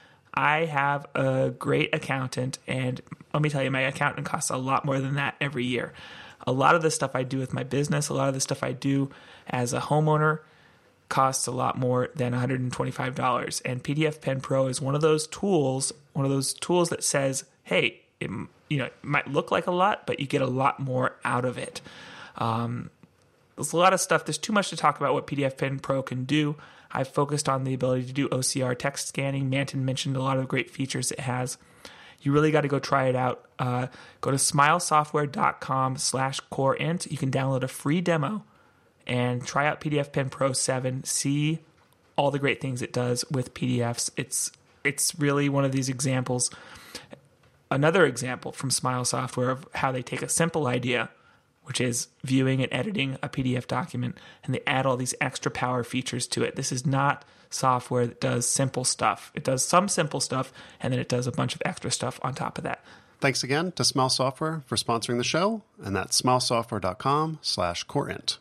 I have a great accountant, and let me tell you, my accountant costs a lot more than that every year. A lot of the stuff I do with my business, a lot of the stuff I do as a homeowner costs a lot more than one hundred twenty-five dollars. And P D F Pen Pro is one of those tools, one of those tools that says, hey, it, you know, it might look like a lot, but you get a lot more out of it. Um, there's a lot of stuff. There's too much to talk about what P D F Pen Pro can do. I've focused on the ability to do O C R text scanning. Manton mentioned a lot of the great features it has. You really got to go try it out. Uh, go to smilesoftware.com slash coreint. You can download a free demo and try out P D F Pen Pro seven. See all the great things it does with P D Fs. It's it's really one of these examples. Another example from Smile Software of how they take a simple idea, which is viewing and editing a P D F document, and they add all these extra power features to it. This is not software that does simple stuff. It does some simple stuff, and then it does a bunch of extra stuff on top of that. Thanks again to Smile Software for sponsoring the show, and that's smilesoftware.com slash coreint.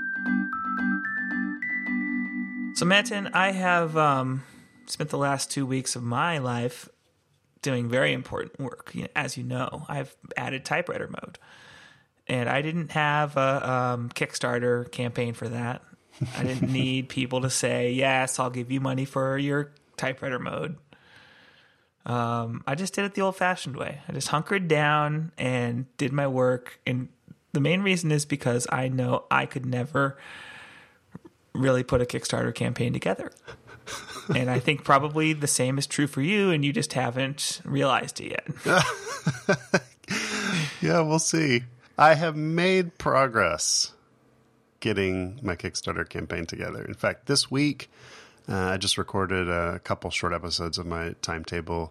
So, Manton, I have um, spent the last two weeks of my life doing very important work. You know, as you know, I've added typewriter mode, and I didn't have a um, Kickstarter campaign for that. I didn't need people to say, yes, I'll give you money for your typewriter mode. Um, I just did it the old-fashioned way. I just hunkered down and did my work, and the main reason is because I know I could never really put a Kickstarter campaign together. And I think probably the same is true for you, and you just haven't realized it yet. Yeah, we'll see. I have made progress getting my Kickstarter campaign together. In fact, this week, uh, I just recorded a couple short episodes of my Timetable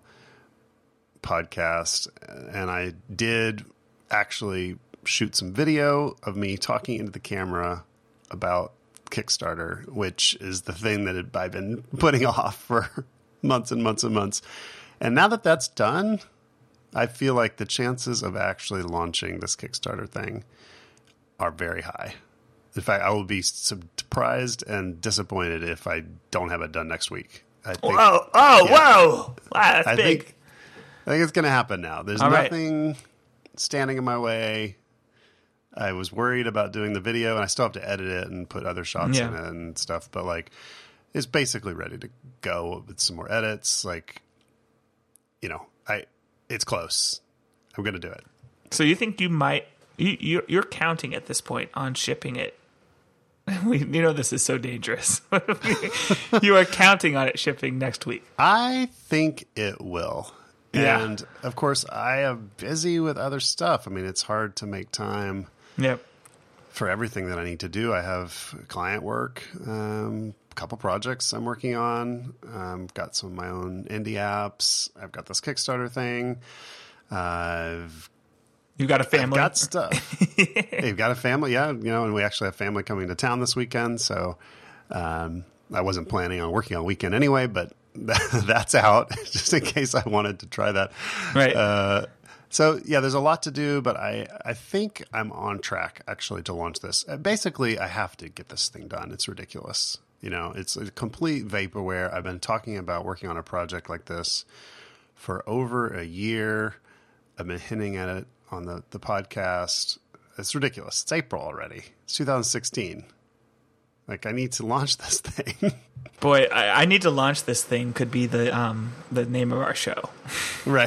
podcast, and I did actually shoot some video of me talking into the camera about Kickstarter, which is the thing that I've been putting off for months and months and months. And now that that's done, I feel like the chances of actually launching this Kickstarter thing are very high. In fact, I will be surprised and disappointed if I don't have it done next week. I think, whoa, oh, yeah. whoa. Wow, that's I big. Think, I think it's going to happen now. There's All right. nothing standing in my way. I was worried about doing the video, and I still have to edit it and put other shots Yeah. in it and stuff. But, like, it's basically ready to go with some more edits. Like, you know, I it's close. I'm going to do it. So you think you might, you, you're, you're counting at this point on shipping it. We, you know, this is so dangerous. You are counting on it shipping next week. I think it will. Yeah. And, of course, I am busy with other stuff. I mean, it's hard to make time Yep. for everything that I need to do. I have client work, um, a couple projects I'm working on. Um, got some of my own indie apps. I've got this Kickstarter thing. I've You got a family. I've got stuff. You've got a family, yeah. You know, and we actually have family coming to town this weekend. So um, I wasn't planning on working on weekend anyway, but that's out just in case I wanted to try that. Right. Uh, so yeah, there's a lot to do, but I, I think I'm on track actually to launch this. Uh, basically, I have to get this thing done. It's ridiculous. You know, it's a complete vaporware. I've been talking about working on a project like this for over a year. I've been hinting at it on the, the podcast. It's ridiculous. It's April already. It's two thousand sixteen. Like, I need to launch this thing. Boy, I, I need to launch this thing could be the um the name of our show. Right.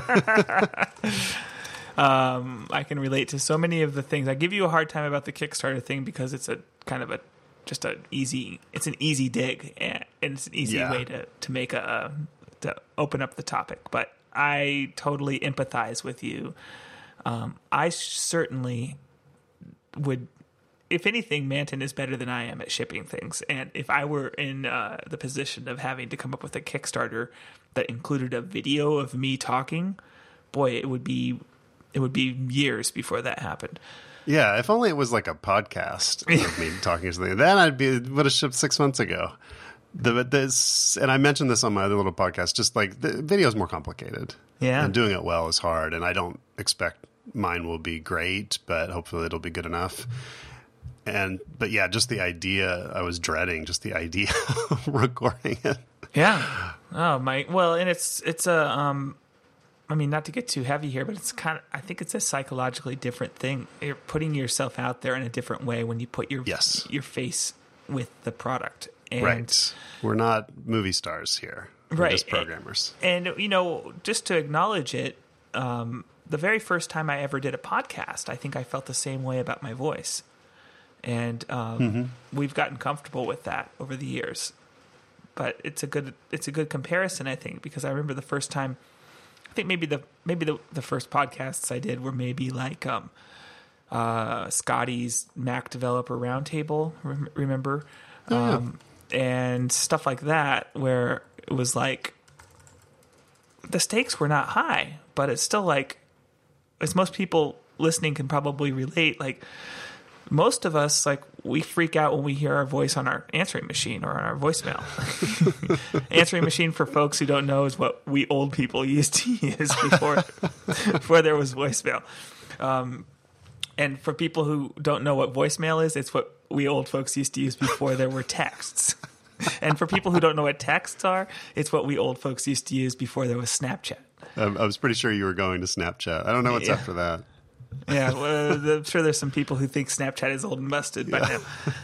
um, I can relate to so many of the things. I give you a hard time about the Kickstarter thing because it's a kind of a just an easy. It's an easy dig and it's an easy Yeah. way to to make a to open up the topic. But I totally empathize with you. Um, I certainly would. If anything, Manton is better than I am at shipping things. And if I were in uh, the position of having to come up with a Kickstarter that included a video of me talking, boy, it would be it would be years before that happened. Yeah, if only it was like a podcast of me talking or something. Then I'd be would have shipped six months ago. The this and I mentioned this on my other little podcast. Just like the video is more complicated. Yeah, and doing it well is hard. And I don't expect mine will be great, but hopefully it'll be good enough. And but yeah, just the idea I was dreading, just the idea of recording it. Yeah. Oh my. Well, and it's it's a um, I mean, not to get too heavy here, but it's kind of I think it's a psychologically different thing. You're putting yourself out there in a different way when you put your Yes. your face with the product. And, Right. We're not movie stars here. We're Right. just programmers. And, you know, just to acknowledge it, um, the very first time I ever did a podcast, I think I felt the same way about my voice. And um, Mm-hmm. we've gotten comfortable with that over the years. But it's a good it's a good comparison, I think, because I remember the first time. I think maybe the maybe the, the first podcasts I did were maybe like um, uh, Scotty's Mac Developer Roundtable. Rem- remember, Oh, yeah. um, and stuff like that, where it was like the stakes were not high, but it's still like, as most people listening can probably relate, like most of us, like we freak out when we hear our voice on our answering machine or on our voicemail. Answering machine, for folks who don't know, is what we old people used to use before before there was voicemail. Um, and for people who don't know what voicemail is, it's what we old folks used to use before there were texts. And for people who don't know what texts are, it's what we old folks used to use before there was Snapchat. Um, I was pretty sure you were going to Snapchat. I don't know what's Yeah. after that. Yeah, well, I'm sure there's some people who think Snapchat is old and busted by Yeah. now.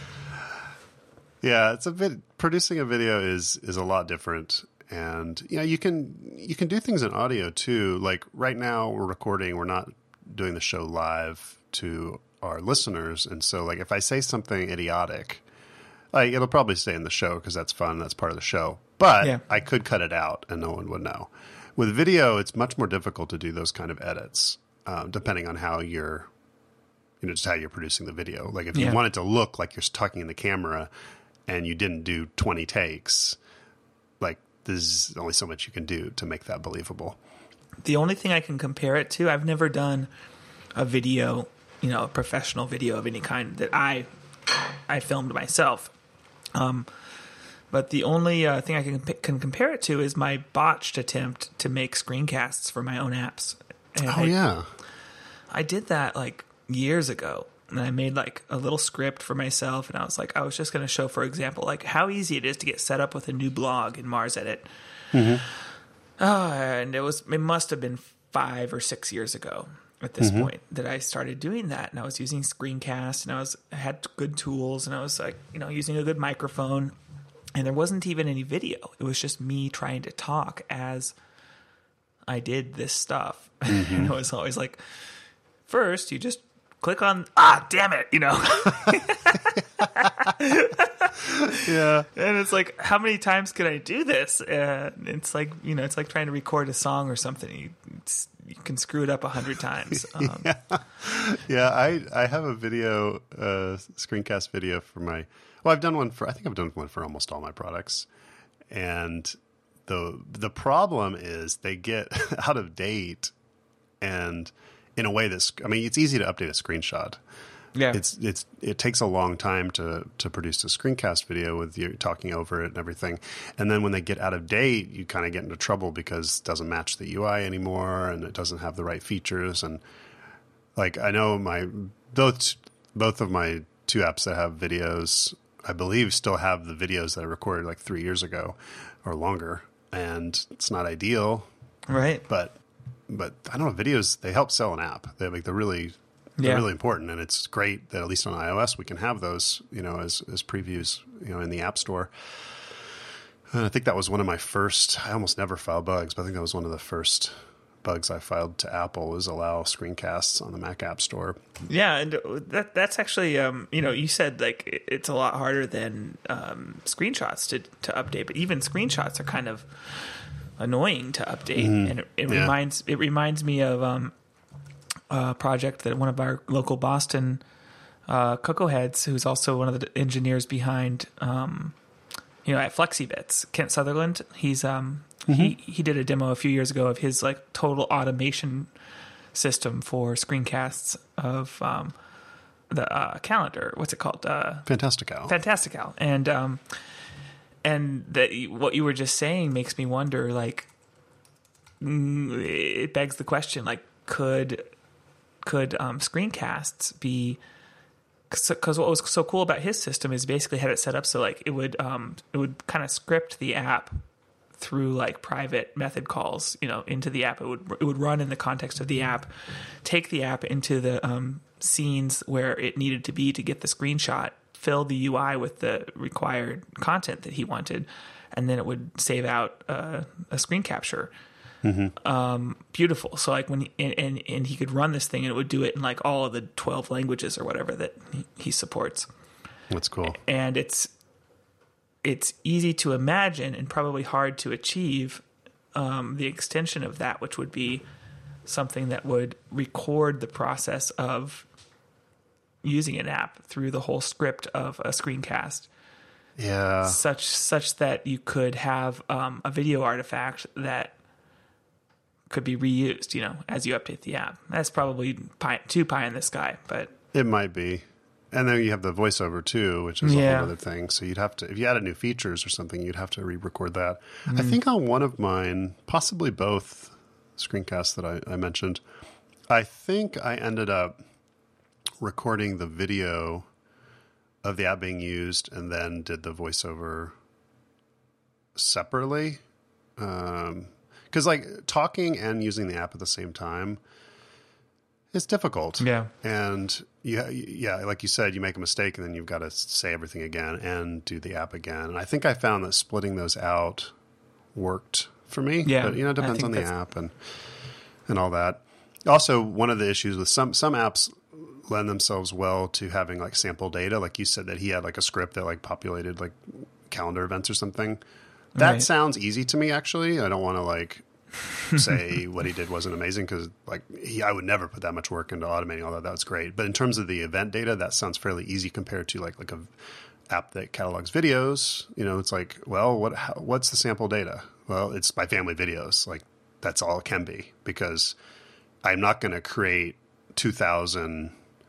Yeah, it's a bit producing a video is is a lot different, and you know you can you can do things in audio too. Like right now we're recording, we're not doing the show live to our listeners, and so like if I say something idiotic, like it'll probably stay in the show because that's fun, that's part of the show. But Yeah. I could cut it out and no one would know. With video, it's much more difficult to do those kind of edits, um, depending on how you're, you know, just how you're producing the video. Like if you Yeah. want it to look like you're talking in the camera and you didn't do twenty takes, like there's only so much you can do to make that believable. The only thing I can compare it to, I've never done a video, you know, a professional video of any kind that I I filmed myself. Um, but the only uh, thing I can can compare it to is my botched attempt to make screencasts for my own apps. And Oh I, yeah, I did that like years ago. And I made like a little script for myself, and I was like, I was just going to show, for example, like how easy it is to get set up with a new blog in Mars Edit. Mm-hmm. Oh, and it was it must have been five or six years ago at this point that I started doing that, and I was using Screencast, and I was I had good tools, and I was like, you know, using a good microphone, and there wasn't even any video. It was just me trying to talk as I did this stuff. And it was always like, first you just click on, ah, damn it, you know. yeah. And it's like, how many times could I do this? Uh, it's like, you know, it's like trying to record a song or something. You, it's, you can screw it up a hundred times. Um, yeah. yeah, I I have a video, uh, screencast video for my. Well, I've done one for. I think I've done one for almost all my products, and the the problem is they get out of date, and in a way that's. I mean, it's easy to update a screenshot. yeah. It's it's it takes a long time to to produce a screencast video with you talking over it and everything, and then when they get out of date, you kind of get into trouble because it doesn't match the U I anymore, and it doesn't have the right features. And like I know my both both of my two apps that have videos, I believe, still have the videos that I recorded like three years ago or longer, and it's not ideal, right. but but I don't know, videos, they help sell an app. They like they're really. They're Yeah. really important, and it's great that at least on iOS we can have those, you know, as as previews, you know, in the App Store. And I think that was one of my first. I almost never file bugs, but I think that was one of the first bugs I filed to Apple was allow screencasts on the Mac App Store. Yeah, and that that's actually, um, you know, you said like it- it's a lot harder than um, screenshots to to update, but even screenshots are kind of annoying to update, and it, it Yeah. reminds it reminds me of um, a project that one of our local Boston uh, Cocoa Heads, who's also one of the engineers behind, um, you know, at FlexiBits, Kent Sutherland. He's um, he he did a demo a few years ago of his like total automation system for screencasts of um, the uh, calendar. What's it called? Uh, Fantastical. Fantastical. And um, and that what you were just saying makes me wonder. Like, mm, it begs the question: like, could could um, screencasts be? Because what was so cool about his system is basically had it set up so like it would um, it would kind of script the app through like private method calls, you know, into the app. It would it would run in the context of the app, take the app into the um, scenes where it needed to be to get the screenshot, fill the U I with the required content that he wanted, and then it would save out uh, a screen capture. Mm-hmm. Um, beautiful. So like when he, and, and and he could run this thing and it would do it in like all of the twelve languages or whatever that he, he supports. That's cool. And it's it's easy to imagine and probably hard to achieve um, the extension of that, which would be something that would record the process of using an app through the whole script of a screencast, Yeah. such such that you could have um, a video artifact that could be reused, you know, as you update the app. That's probably pie, too pie in the sky, but it might be. And then you have the voiceover too, which is a Yeah. whole other thing. So you'd have to, if you added new features or something, you'd have to re-record that. I think on one of mine, possibly both screencasts that I, I mentioned, I think I ended up recording the video of the app being used and then did the voiceover separately. Um, because like talking and using the app at the same time is difficult. Yeah. And yeah, yeah, like you said, you make a mistake and then you've got to say everything again and do the app again. And I think I found that splitting those out worked for me. Yeah, But, you know, it I depends think on the that's- app and and all that. Also, one of the issues with some some apps lend themselves well to having like sample data. Like you said that he had like a script that like populated like calendar events or something. That Right. sounds easy to me, actually. I don't want to like say what he did wasn't amazing because like he, I would never put that much work into automating all that. That's great. But in terms of the event data, that sounds fairly easy compared to like like a app that catalogs videos. You know, it's like, well, what how, what's the sample data? Well, it's my family videos. Like that's all it can be because I'm not going to create two thousand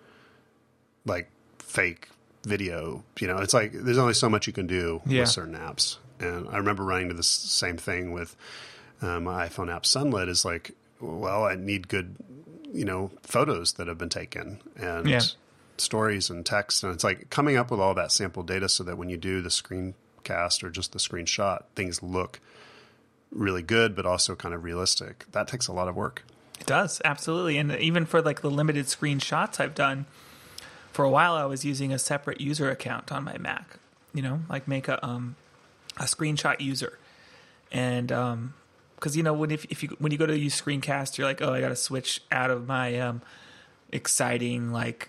like fake video. You know, it's like there's only so much you can do Yeah. with certain apps. And I remember running into the same thing with uh, my iPhone app Sunlit is like, well, I need good, you know, photos that have been taken and Yeah. stories and text. And it's like coming up with all that sample data so that when you do the screencast or just the screenshot, things look really good, but also kind of realistic. That takes a lot of work. It does, absolutely. And even for like the limited screenshots I've done, for a while I was using a separate user account on my Mac, you know, like make a um a screenshot user. And um because you know when if, if you when you go to use screencast, you're like, oh, I got to switch out of my um exciting like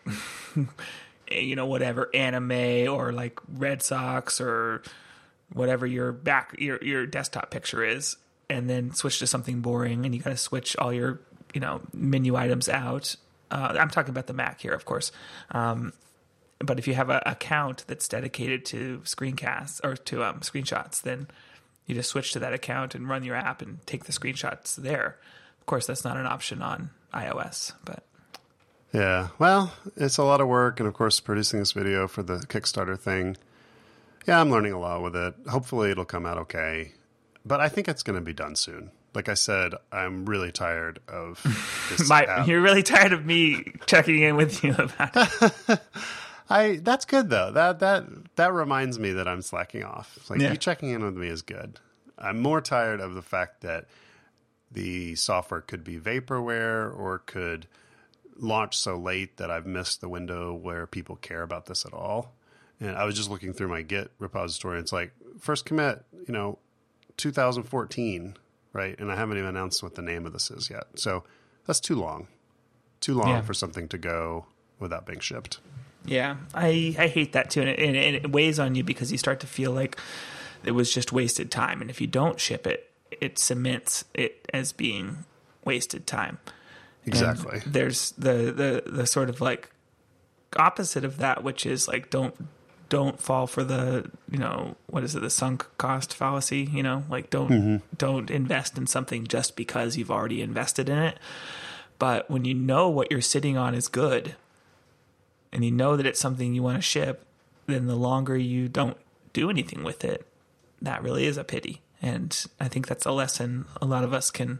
you know whatever anime or like Red Sox or whatever your back your your desktop picture is, and then switch to something boring, and you got to switch all your you know menu items out. Uh, I'm talking about the Mac here, of course. Um, but if you have an account that's dedicated to screencasts or to um, screenshots, then you just switch to that account and run your app and take the screenshots there. Of course, that's not an option on iOS, but Yeah. Well, it's a lot of work. And of course, producing this video for the Kickstarter thing. Yeah, I'm learning a lot with it. Hopefully it'll come out okay. But I think it's going to be done soon. Like I said, I'm really tired of this my, app. you're really tired of me checking in with you about it. I that's good though. That that that reminds me that I'm slacking off. Like Yeah. you checking in with me is good. I'm more tired of the fact that the software could be vaporware or could launch so late that I've missed the window where people care about this at all. And I was just looking through my Git repository. And it's like first commit, you know, two thousand fourteen, right? And I haven't even announced what the name of this is yet. So that's too long. Too long Yeah. for something to go without being shipped. Yeah, I, I hate that too. And it, and it weighs on you because you start to feel like it was just wasted time. And if you don't ship it, it cements it as being wasted time. Exactly. And there's the, the, the sort of like opposite of that, which is like, don't, don't fall for the, you know, what is it? The sunk cost fallacy, you know, like don't, Mm-hmm. don't invest in something just because you've already invested in it. But when you know what you're sitting on is good, and you know that it's something you want to ship, then the longer you don't do anything with it, that really is a pity. And I think that's a lesson a lot of us can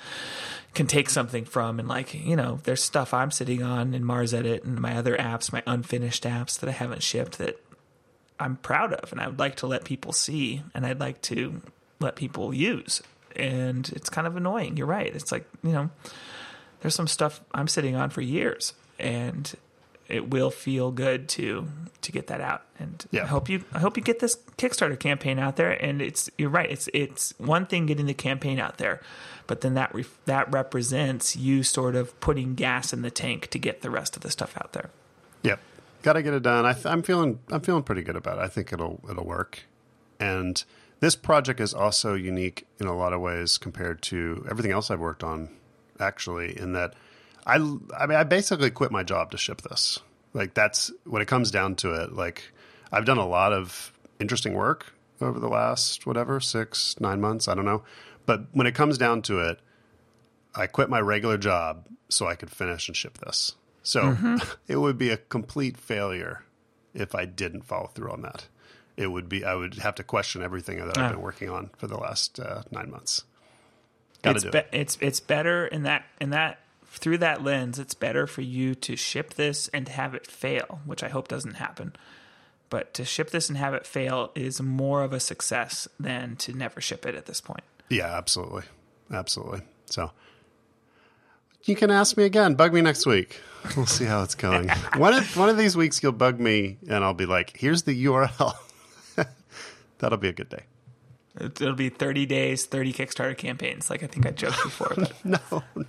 can take something from. And like, you know, there's stuff I'm sitting on in Mars Edit and my other apps, my unfinished apps that I haven't shipped that I'm proud of and I would like to let people see and I'd like to let people use. And it's kind of annoying. You're right. It's like, you know, there's some stuff I'm sitting on for years and it will feel good to to get that out. And Yeah. I hope you I hope you get this Kickstarter campaign out there. And it's you're right. It's it's one thing getting the campaign out there, but then that ref, that represents you sort of putting gas in the tank to get the rest of the stuff out there. Yep, got to get it done. I th- I'm feeling I'm feeling pretty good about it. I think it'll it'll work. And this project is also unique in a lot of ways compared to everything else I've worked on. Actually, in that I I mean I basically quit my job to ship this. Like that's when it comes down to it. Like I've done a lot of interesting work over the last whatever six nine months. I don't know, but when it comes down to it, I quit my regular job so I could finish and ship this. So Mm-hmm. it would be a complete failure if I didn't follow through on that. It would be, I would have to question everything that I've Ah. been working on for the last uh, nine months. Got to It's do be- it. it's it's better in that in that through that lens. It's better for you to ship this and have it fail, which I hope doesn't happen. But to ship this and have it fail is more of a success than to never ship it at this point. Yeah, absolutely. Absolutely. So you can ask me again. Bug me next week. We'll see how it's going. one, of, one of these weeks you'll bug me and I'll be like, here's the U R L. That'll be a good day. It'll be thirty days, thirty Kickstarter campaigns. Like I think I joked before. But No, no,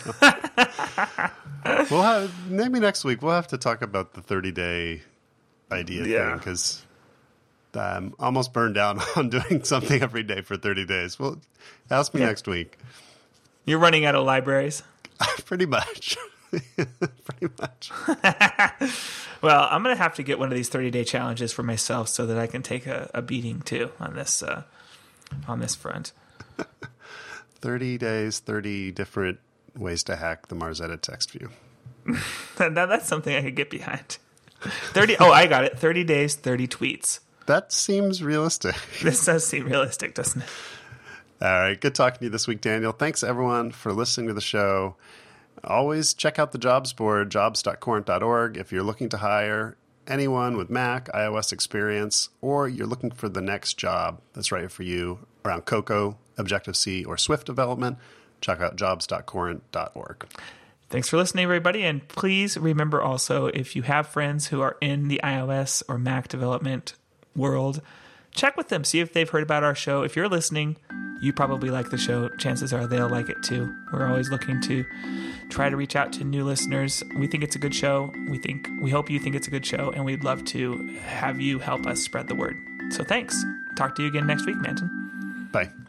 no. We'll have, maybe next week we'll have to talk about the thirty-day idea Yeah. thing because I'm almost burned down on doing something every day for thirty days. Well, ask me Yeah. next week. you're running out of libraries. Pretty much. Pretty much. Well, I'm going to have to get one of these thirty-day challenges for myself so that I can take a, a beating too on this uh, on this front. thirty days, thirty different ways to hack the Mars Edit text view. Now that's something I could get behind. thirty Oh, I got it. thirty days, thirty tweets. That seems realistic. This does seem realistic, doesn't it? All right. Good talking to you this week, Daniel. Thanks, everyone, for listening to the show. Always check out the jobs board, jobs dot corent dot org, if you're looking to hire anyone with Mac, iOS experience, or you're looking for the next job that's right for you around Cocoa, Objective-C, or Swift development. Check out jobs dot corent dot org. Thanks for listening, everybody. And please remember also, if you have friends who are in the iOS or Mac development world, check with them. See if they've heard about our show. If you're listening, you probably like the show. Chances are they'll like it too. We're always looking to try to reach out to new listeners. We think it's a good show. We think we hope you think it's a good show, and we'd love to have you help us spread the word. So thanks. Talk to you again next week, Manton. Bye.